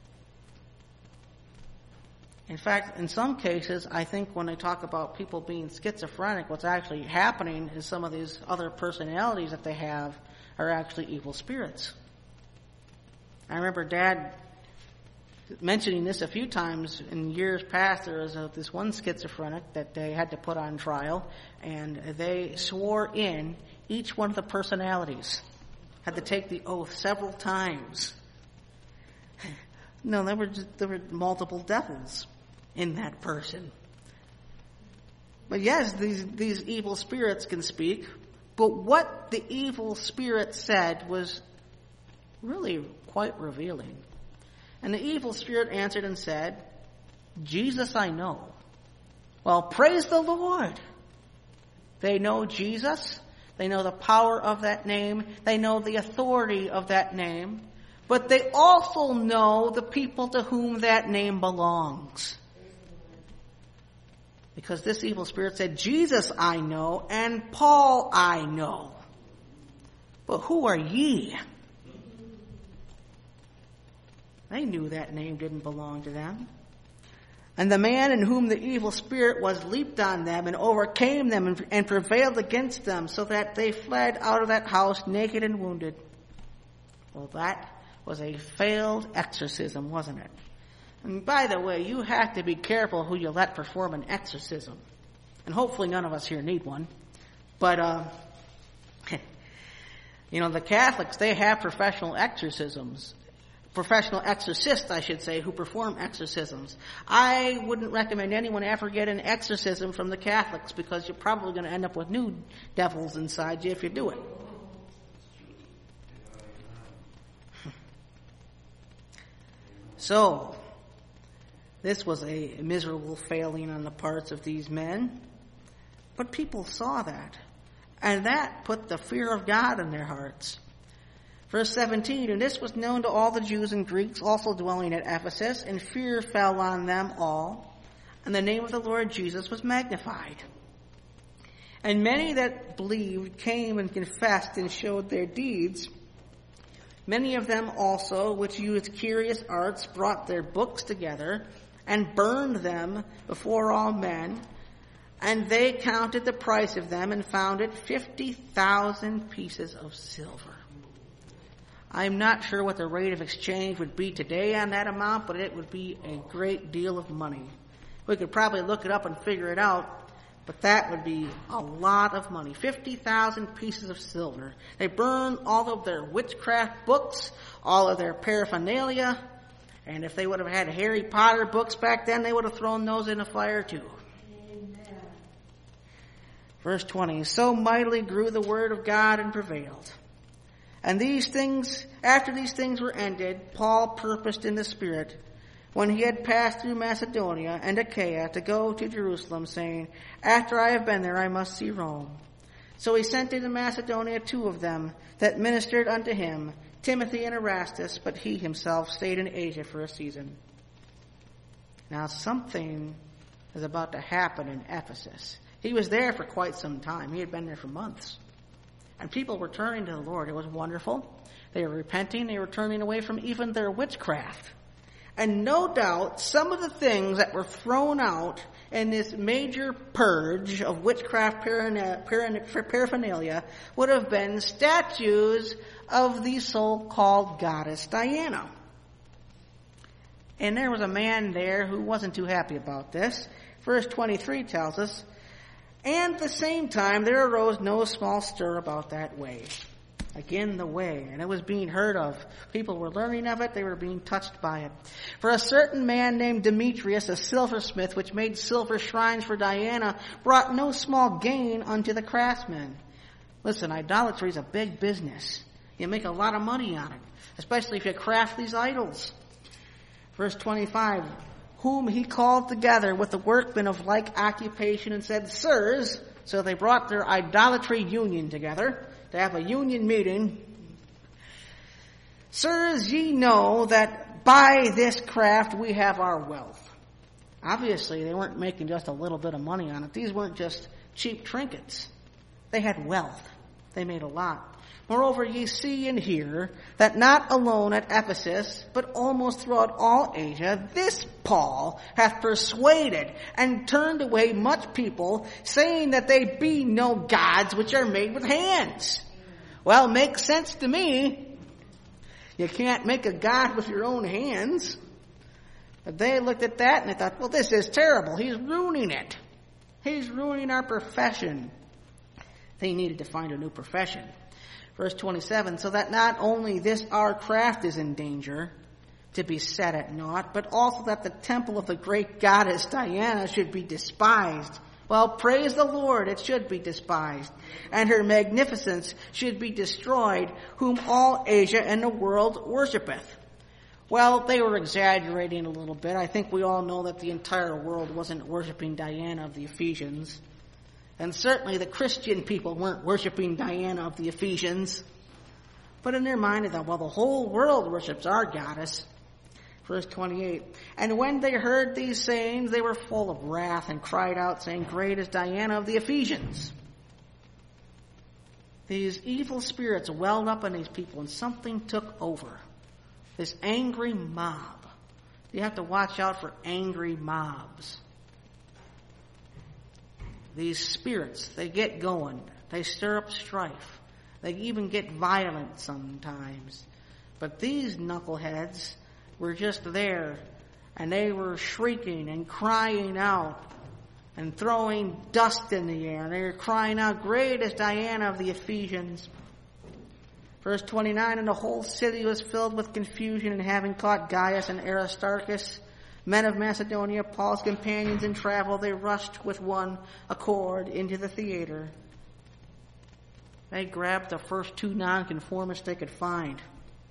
In fact, in some cases, I think when they talk about people being schizophrenic, what's actually happening is some of these other personalities that they have are actually evil spirits. I remember Dad mentioning this a few times in years past. There was a, this one schizophrenic that they had to put on trial, and they swore in each one of the personalities. Had to take the oath several times. No, there were just, there were multiple devils in that person. But yes, these these evil spirits can speak, but what the evil spirit said was really quite revealing. And the evil spirit answered and said, Jesus I know. Well, praise the Lord. They know Jesus. They know the power of that name. They know the authority of that name. But they also know the people to whom that name belongs. Because this evil spirit said, Jesus I know, and Paul I know. But who are ye? They knew that name didn't belong to them. And the man in whom the evil spirit was leaped on them and overcame them and, and prevailed against them, so that they fled out of that house naked and wounded. Well, that was a failed exorcism, wasn't it? And by the way, you have to be careful who you let perform an exorcism. And hopefully none of us here need one. But, uh, you know, the Catholics, they have professional exorcisms. Professional exorcists, I should say, who perform exorcisms. I wouldn't recommend anyone ever get an exorcism from the Catholics, because you're probably going to end up with new devils inside you if you do it. So, this was a miserable failing on the parts of these men. But people saw that. And that put the fear of God in their hearts. Verse seventeen, and this was known to all the Jews and Greeks also dwelling at Ephesus, and fear fell on them all, and the name of the Lord Jesus was magnified. And many that believed came and confessed and showed their deeds. Many of them also, which used curious arts, brought their books together and burned them before all men. And they counted the price of them and found it fifty thousand pieces of silver. I'm not sure what the rate of exchange would be today on that amount, but it would be a great deal of money. We could probably look it up and figure it out, but that would be a lot of money. fifty thousand pieces of silver. They burned all of their witchcraft books, all of their paraphernalia, and if they would have had Harry Potter books back then, they would have thrown those in a fire too. Amen. Verse twenty, so mightily grew the word of God and prevailed. And these things, after these things were ended, Paul purposed in the Spirit, when he had passed through Macedonia and Achaia, to go to Jerusalem, saying, after I have been there, I must see Rome. So he sent into Macedonia two of them that ministered unto him, Timothy and Erastus, but he himself stayed in Asia for a season. Now something is about to happen in Ephesus. He was there for quite some time. He had been there for months. And people were turning to the Lord. It was wonderful. They were repenting. They were turning away from even their witchcraft. And no doubt some of the things that were thrown out in this major purge of witchcraft paraphernalia would have been statues of the so-called goddess Diana. And there was a man there who wasn't too happy about this. Verse twenty-three tells us, and at the same time, there arose no small stir about that way. Again, the way. And it was being heard of. People were learning of it. They were being touched by it. For a certain man named Demetrius, a silversmith, which made silver shrines for Diana, brought no small gain unto the craftsmen. Listen, idolatry is a big business. You make a lot of money on it, especially if you craft these idols. Verse twenty-five, whom he called together with the workmen of like occupation and said, sirs, so they brought their idolatry union together to have a union meeting. Sirs, ye know that by this craft we have our wealth. Obviously, they weren't making just a little bit of money on it. These weren't just cheap trinkets. They had wealth. They made a lot. Moreover, ye see and hear that not alone at Ephesus, but almost throughout all Asia, this Paul hath persuaded and turned away much people, saying that they be no gods which are made with hands. Well, makes sense to me. You can't make a god with your own hands. But they looked at that and they thought, well, this is terrible. He's ruining it. He's ruining our profession. They needed to find a new profession. Verse twenty-seven, so that not only this our craft is in danger to be set at naught, but also that the temple of the great goddess Diana should be despised. Well, praise the Lord, it should be despised. And her magnificence should be destroyed, whom all Asia and the world worshipeth. Well, they were exaggerating a little bit. I think we all know that the entire world wasn't worshiping Diana of the Ephesians. And certainly the Christian people weren't worshiping Diana of the Ephesians. But in their mind they thought, well, the whole world worships our goddess. Verse twenty-eight, and when they heard these sayings, they were full of wrath and cried out, saying, great is Diana of the Ephesians. These evil spirits welled up in these people and something took over. This angry mob. You have to watch out for angry mobs. These spirits, they get going. They stir up strife. They even get violent sometimes. But these knuckleheads were just there, and they were shrieking and crying out and throwing dust in the air. And they were crying out, "Great is Diana of the Ephesians." Verse twenty-nine, and the whole city was filled with confusion, and having caught Gaius and Aristarchus, men of Macedonia, Paul's companions in travel, they rushed with one accord into the theater. They grabbed the first two nonconformists they could find.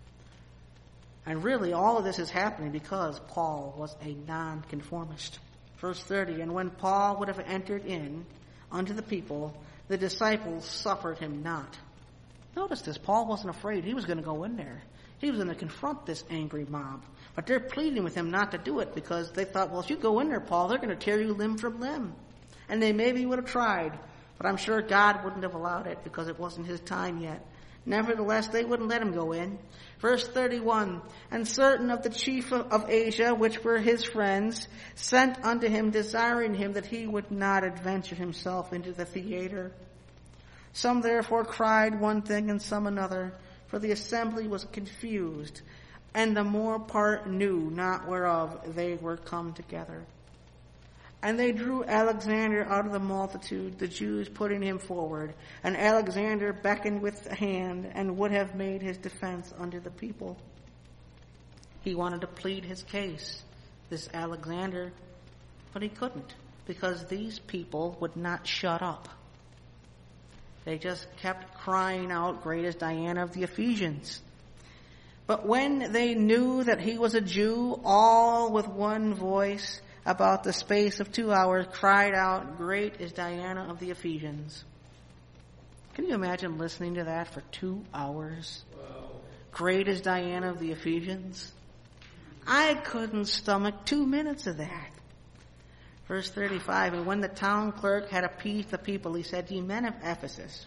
And really, all of this is happening because Paul was a nonconformist. Verse thirty, and when Paul would have entered in unto the people, the disciples suffered him not. Notice this, Paul wasn't afraid. He was going to go in there. He was going to confront this angry mob. But they're pleading with him not to do it because they thought, well, if you go in there, Paul, they're going to tear you limb from limb. And they maybe would have tried, but I'm sure God wouldn't have allowed it because it wasn't his time yet. Nevertheless, they wouldn't let him go in. Verse thirty-one, and certain of the chief of Asia, which were his friends, sent unto him, desiring him that he would not adventure himself into the theater. Some therefore cried one thing and some another, for the assembly was confused, and the more part knew not whereof they were come together. And they drew Alexander out of the multitude, the Jews putting him forward. And Alexander beckoned with the hand and would have made his defense unto the people. He wanted to plead his case, this Alexander, but he couldn't, because these people would not shut up. They just kept crying out, "Great is Diana of the Ephesians." But when they knew that he was a Jew, all with one voice, about the space of two hours, cried out, "Great is Diana of the Ephesians." Can you imagine listening to that for two hours? Wow. Great is Diana of the Ephesians. I couldn't stomach two minutes of that. Verse thirty-five, and when the town clerk had appeased the people, he said, "Ye men of Ephesus,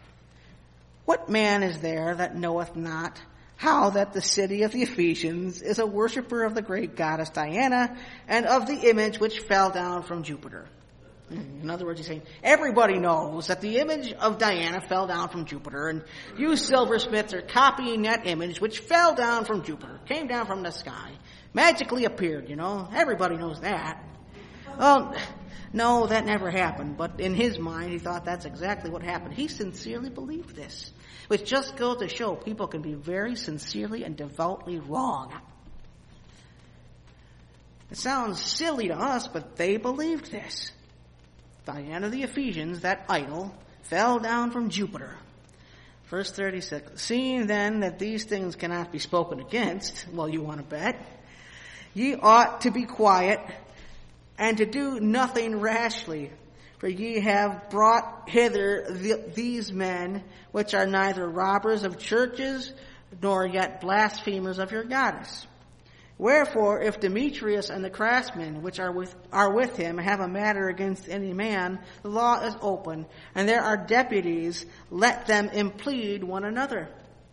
what man is there that knoweth not how that the city of the Ephesians is a worshipper of the great goddess Diana and of the image which fell down from Jupiter?" In other words, he's saying, everybody knows that the image of Diana fell down from Jupiter, and you silversmiths are copying that image which fell down from Jupiter, came down from the sky, magically appeared, you know. Everybody knows that. Well, no, that never happened, but in his mind, he thought that's exactly what happened. He sincerely believed this, which just goes to show people can be very sincerely and devoutly wrong. It sounds silly to us, but they believed this. Diana of the Ephesians, that idol, fell down from Jupiter. Verse thirty-six, seeing then that these things cannot be spoken against, well, you want to bet, ye ought to be quiet and to do nothing rashly. For ye have brought hither the, these men, which are neither robbers of churches, nor yet blasphemers of your goddess. Wherefore, if Demetrius and the craftsmen, which are with, are with him, have a matter against any man, the law is open, and there are deputies, let them implead one another.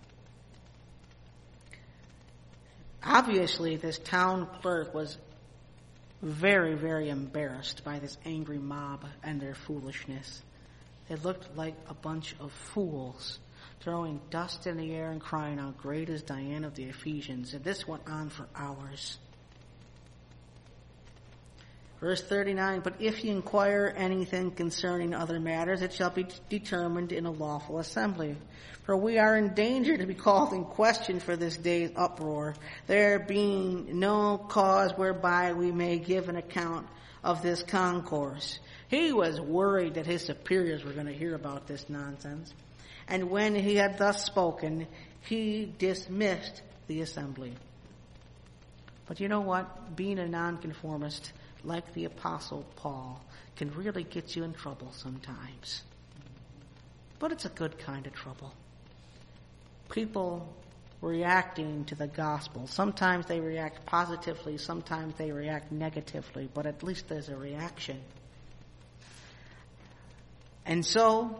Obviously, this town clerk was very, very embarrassed by this angry mob and their foolishness. They looked like a bunch of fools, throwing dust in the air and crying out, "Great is Diana of the Ephesians." And this went on for hours. Verse thirty-nine, but if ye inquire anything concerning other matters, it shall be determined in a lawful assembly. For we are in danger to be called in question for this day's uproar, there being no cause whereby we may give an account of this concourse. He was worried that his superiors were going to hear about this nonsense. And when he had thus spoken, he dismissed the assembly. But you know what? Being a nonconformist, like the Apostle Paul, can really get you in trouble sometimes. But it's a good kind of trouble. People reacting to the gospel. Sometimes they react positively, sometimes they react negatively, but at least there's a reaction. And so,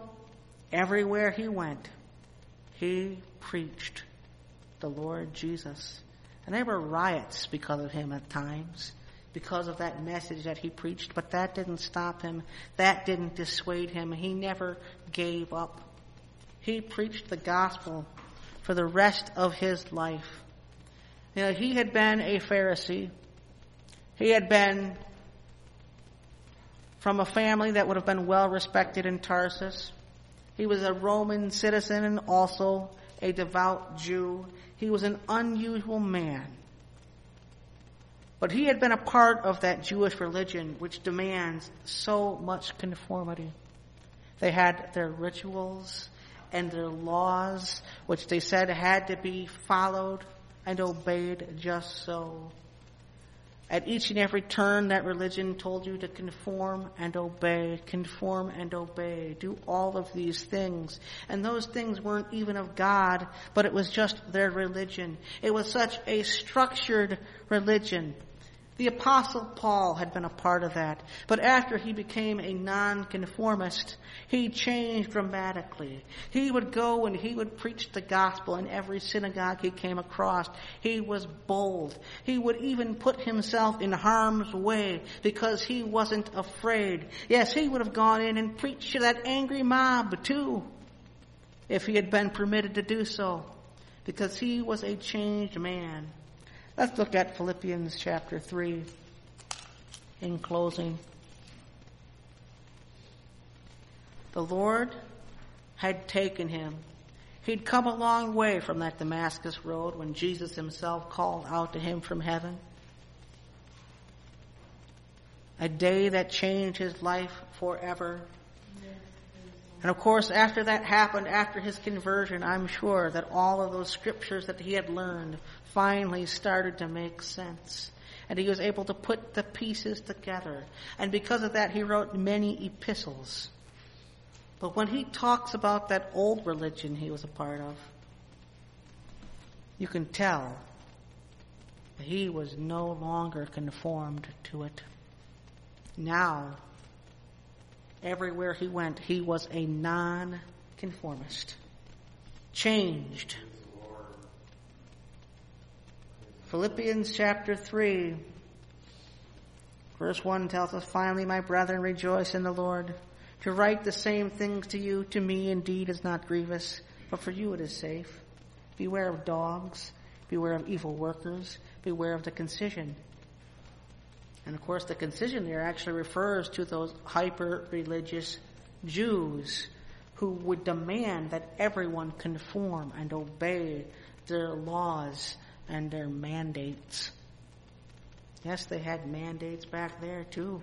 everywhere he went, he preached the Lord Jesus And there were riots because of him at times, because of that message that he preached. But that didn't stop him. That didn't dissuade him. He never gave up. He preached the gospel for the rest of his life. You know, he had been a Pharisee. He had been from a family that would have been well respected in Tarsus. He was a Roman citizen and also a devout Jew. He was an unusual man. But he had been a part of that Jewish religion which demands so much conformity. They had their rituals and their laws, which they said had to be followed and obeyed just so. At each and every turn, that religion told you to conform and obey, conform and obey, do all of these things. And those things weren't even of God, but it was just their religion. It was such a structured religion. The Apostle Paul had been a part of that. But after he became a nonconformist, he changed dramatically. He would go and he would preach the gospel in every synagogue he came across. He was bold. He would even put himself in harm's way because he wasn't afraid. Yes, he would have gone in and preached to that angry mob too, if he had been permitted to do so, because he was a changed man. Let's look at Philippians chapter three in closing. The Lord had taken him. He'd come a long way from that Damascus road when Jesus himself called out to him from heaven. A day that changed his life forever. And of course, after that happened, after his conversion, I'm sure that all of those scriptures that he had learned finally started to make sense. And he was able to put the pieces together. And because of that, he wrote many epistles. But when he talks about that old religion he was a part of, you can tell that he was no longer conformed to it. Now, everywhere he went, he was a non-conformist. Changed. Philippians chapter three, verse one tells us, "Finally, my brethren, rejoice in the Lord. To write the same things to you, to me indeed is not grievous, but for you it is safe. Beware of dogs, beware of evil workers, beware of the concision." And of course, the concision there actually refers to those hyper-religious Jews who would demand that everyone conform and obey their laws and their mandates. Yes, they had mandates back there too.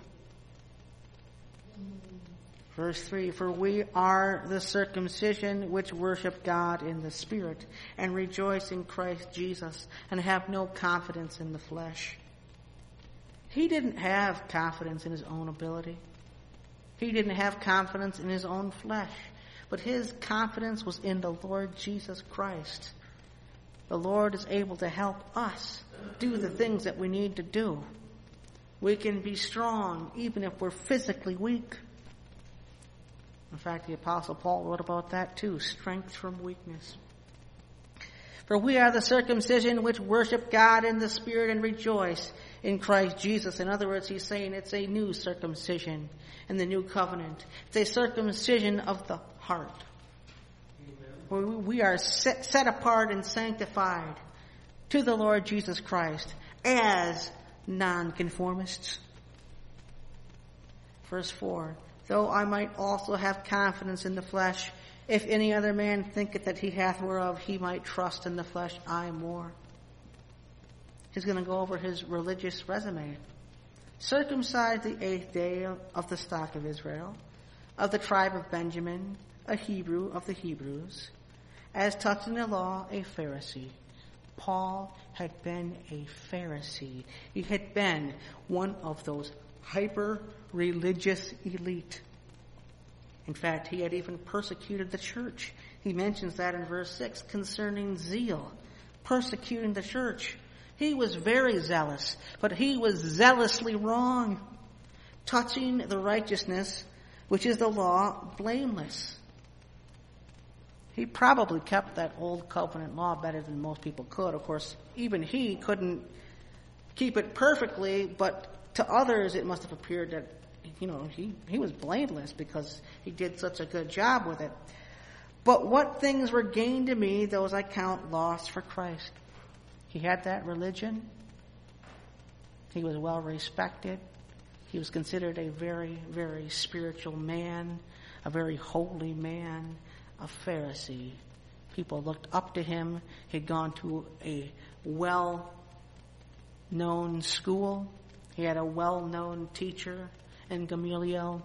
Verse three, "For we are the circumcision which worship God in the Spirit and rejoice in Christ Jesus and have no confidence in the flesh." He didn't have confidence in his own ability. He didn't have confidence in his own flesh. But his confidence was in the Lord Jesus Christ. The Lord is able to help us do the things that we need to do. We can be strong even if we're physically weak. In fact, the Apostle Paul wrote about that too, strength from weakness. "For we are the circumcision which worship God in the Spirit and rejoice in Christ Jesus." In other words, he's saying it's a new circumcision in the new covenant. It's a circumcision of the heart. Where we are set, set apart and sanctified to the Lord Jesus Christ as nonconformists. Verse four, "Though I might also have confidence in the flesh, if any other man thinketh that he hath whereof he might trust in the flesh, I more." He's going to go over his religious resume. "Circumcised the eighth day of the stock of Israel, of the tribe of Benjamin, a Hebrew of the Hebrews, as touching the law, a Pharisee." Paul had been a Pharisee. He had been one of those hyper-religious elite. In fact, he had even persecuted the church. He mentions that in verse six concerning zeal, persecuting the church. He was very zealous, but he was zealously wrong, touching the righteousness, which is the law, blameless. he probably kept that old covenant law better than most people could. Of course, even he couldn't keep it perfectly, but to others it must have appeared that, you know, he, he was blameless because he did such a good job with it. But what things were gained to me, those I count loss for Christ. He had that religion. He was well respected. He was considered a very, very spiritual man, a very holy man, a Pharisee. People looked up to him. He'd gone to a well-known school. He had a well-known teacher in Gamaliel.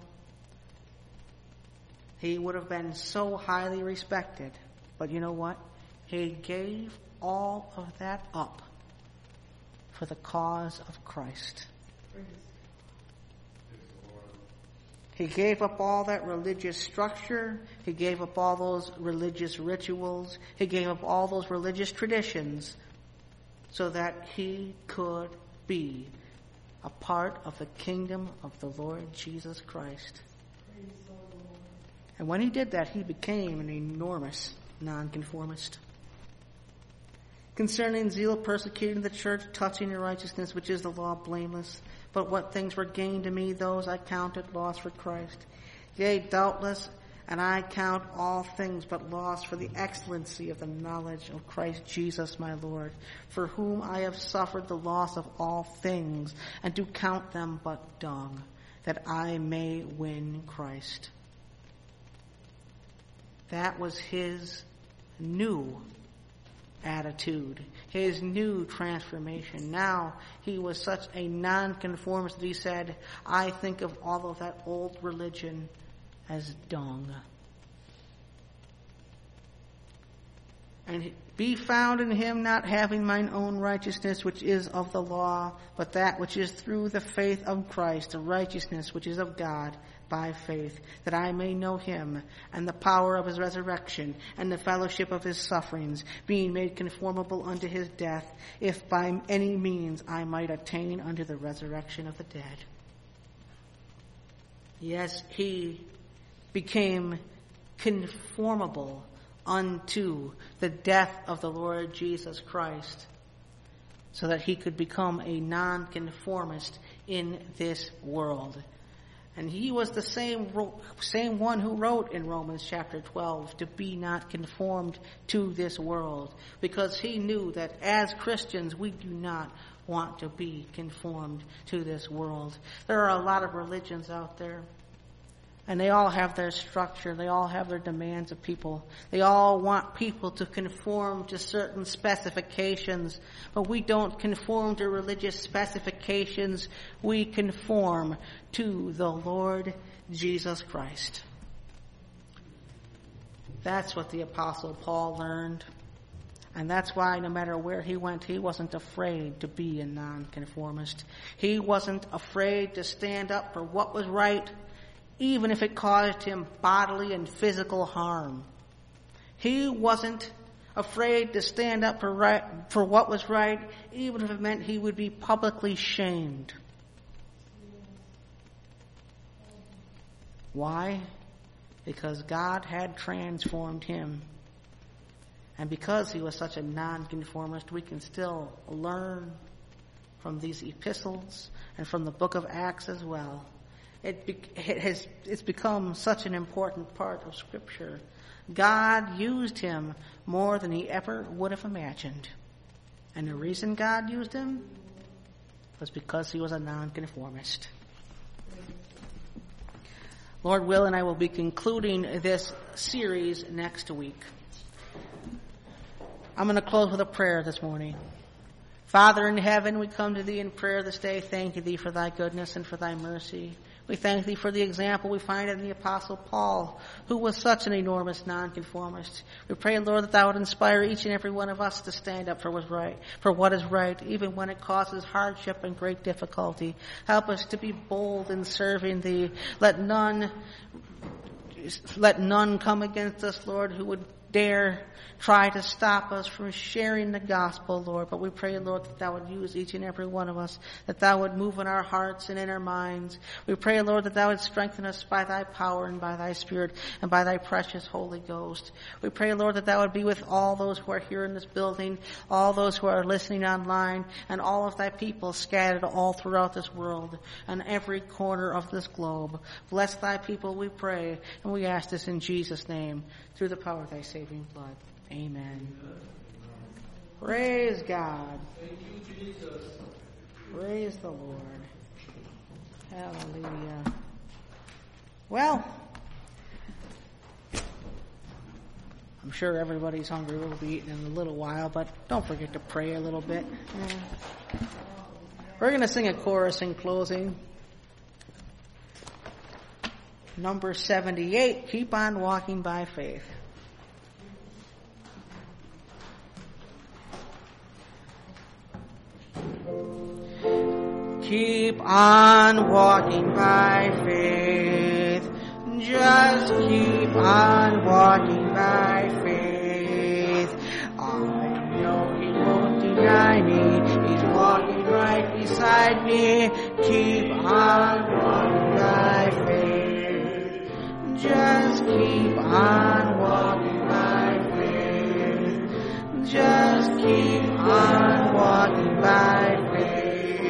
He would have been so highly respected. But you know what? He gave all of that up for the cause of Christ. He gave up all that religious structure. He gave up all those religious rituals. He gave up all those religious traditions so that he could be a part of the kingdom of the Lord Jesus Christ. And when he did that, he became an enormous nonconformist. Concerning zeal persecuting the church, touching your righteousness, which is the law, blameless. But what things were gained to me, those I counted loss for Christ. Yea, doubtless, and I count all things but loss for the excellency of the knowledge of Christ Jesus my Lord, for whom I have suffered the loss of all things, and do count them but dung, that I may win Christ. That was his new attitude, his new transformation. Now he was such a nonconformist that he said, I think of all of that old religion as dung. And be found in him, not having mine own righteousness, which is of the law, but that which is through the faith of Christ, the righteousness which is of God by faith, that I may know him, and the power of his resurrection, and the fellowship of his sufferings, being made conformable unto his death, if by any means I might attain unto the resurrection of the dead. Yes, he became conformable unto the death of the Lord Jesus Christ, so that he could become a nonconformist in this world. And he was the same same one who wrote in Romans chapter twelve to be not conformed to this world, because he knew that as Christians we do not want to be conformed to this world. There are a lot of religions out there, and they all have their structure. They all have their demands of people. They all want people to conform to certain specifications. But we don't conform to religious specifications. We conform to the Lord Jesus Christ. That's what the Apostle Paul learned. And that's why no matter where he went, he wasn't afraid to be a nonconformist. He wasn't afraid to stand up for what was right, even if it caused him bodily and physical harm. He wasn't afraid to stand up for right, for what was right, even if it meant he would be publicly shamed. Why? Because God had transformed him. And because he was such a nonconformist, we can still learn from these epistles and from the book of Acts as well. It, be, it has, it's become such an important part of Scripture. God used him more than he ever would have imagined. And the reason God used him was because he was a nonconformist. Lord willing, I will be concluding this series next week. I'm going to close with a prayer this morning. Father in heaven, we come to thee in prayer this day, thanking thee for thy goodness and for thy mercy. We thank thee for the example we find in the Apostle Paul, who was such an enormous nonconformist. We pray, Lord, that thou would inspire each and every one of us to stand up for what's right, for what is right, even when it causes hardship and great difficulty. Help us to be bold in serving thee. Let none, let none come against us, Lord, who would dare try to stop us from sharing the gospel, Lord. But we pray, Lord, that thou would use each and every one of us, that thou would move in our hearts and in our minds. We pray, Lord, that thou would strengthen us by thy power and by thy Spirit and by thy precious Holy Ghost. We pray, Lord, that thou would be with all those who are here in this building, all those who are listening online, and all of thy people scattered all throughout this world and every corner of this globe. Bless thy people, we pray, and we ask this in Jesus' name, through the power of thy saving blood. Amen. Praise God. Thank you, Jesus. Praise the Lord. Hallelujah. Well, I'm sure everybody's hungry. We'll be eating in a little while, but don't forget to pray a little bit. We're going to sing a chorus in closing. Number seventy-eight, Keep on Walking by Faith. Keep on walking by faith. Just keep on walking by faith. I know he won't deny me. He's walking right beside me. Keep on walking by faith. Just keep on walking by faith. Just keep on walking by faith.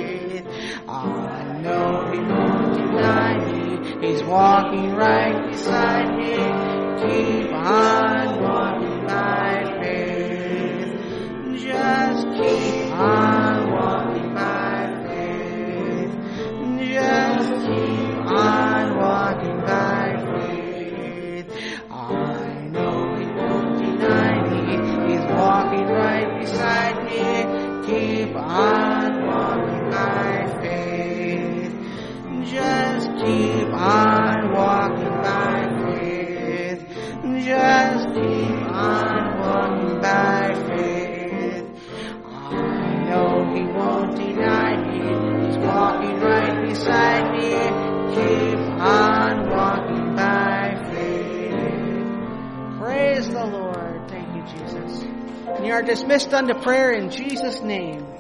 I know he won't deny me. He's walking right beside me. Keep on walking by faith. Just keep on walking by faith. Just keep on walking by faith. I know he won't deny me. He's walking right beside me. Keep on walking by faith. Just keep on walking by faith. Just keep on walking by faith. I know he won't deny me. He's walking right beside me. Keep on walking by faith. Praise the Lord. Thank you, Jesus. And you are dismissed unto prayer in Jesus' name.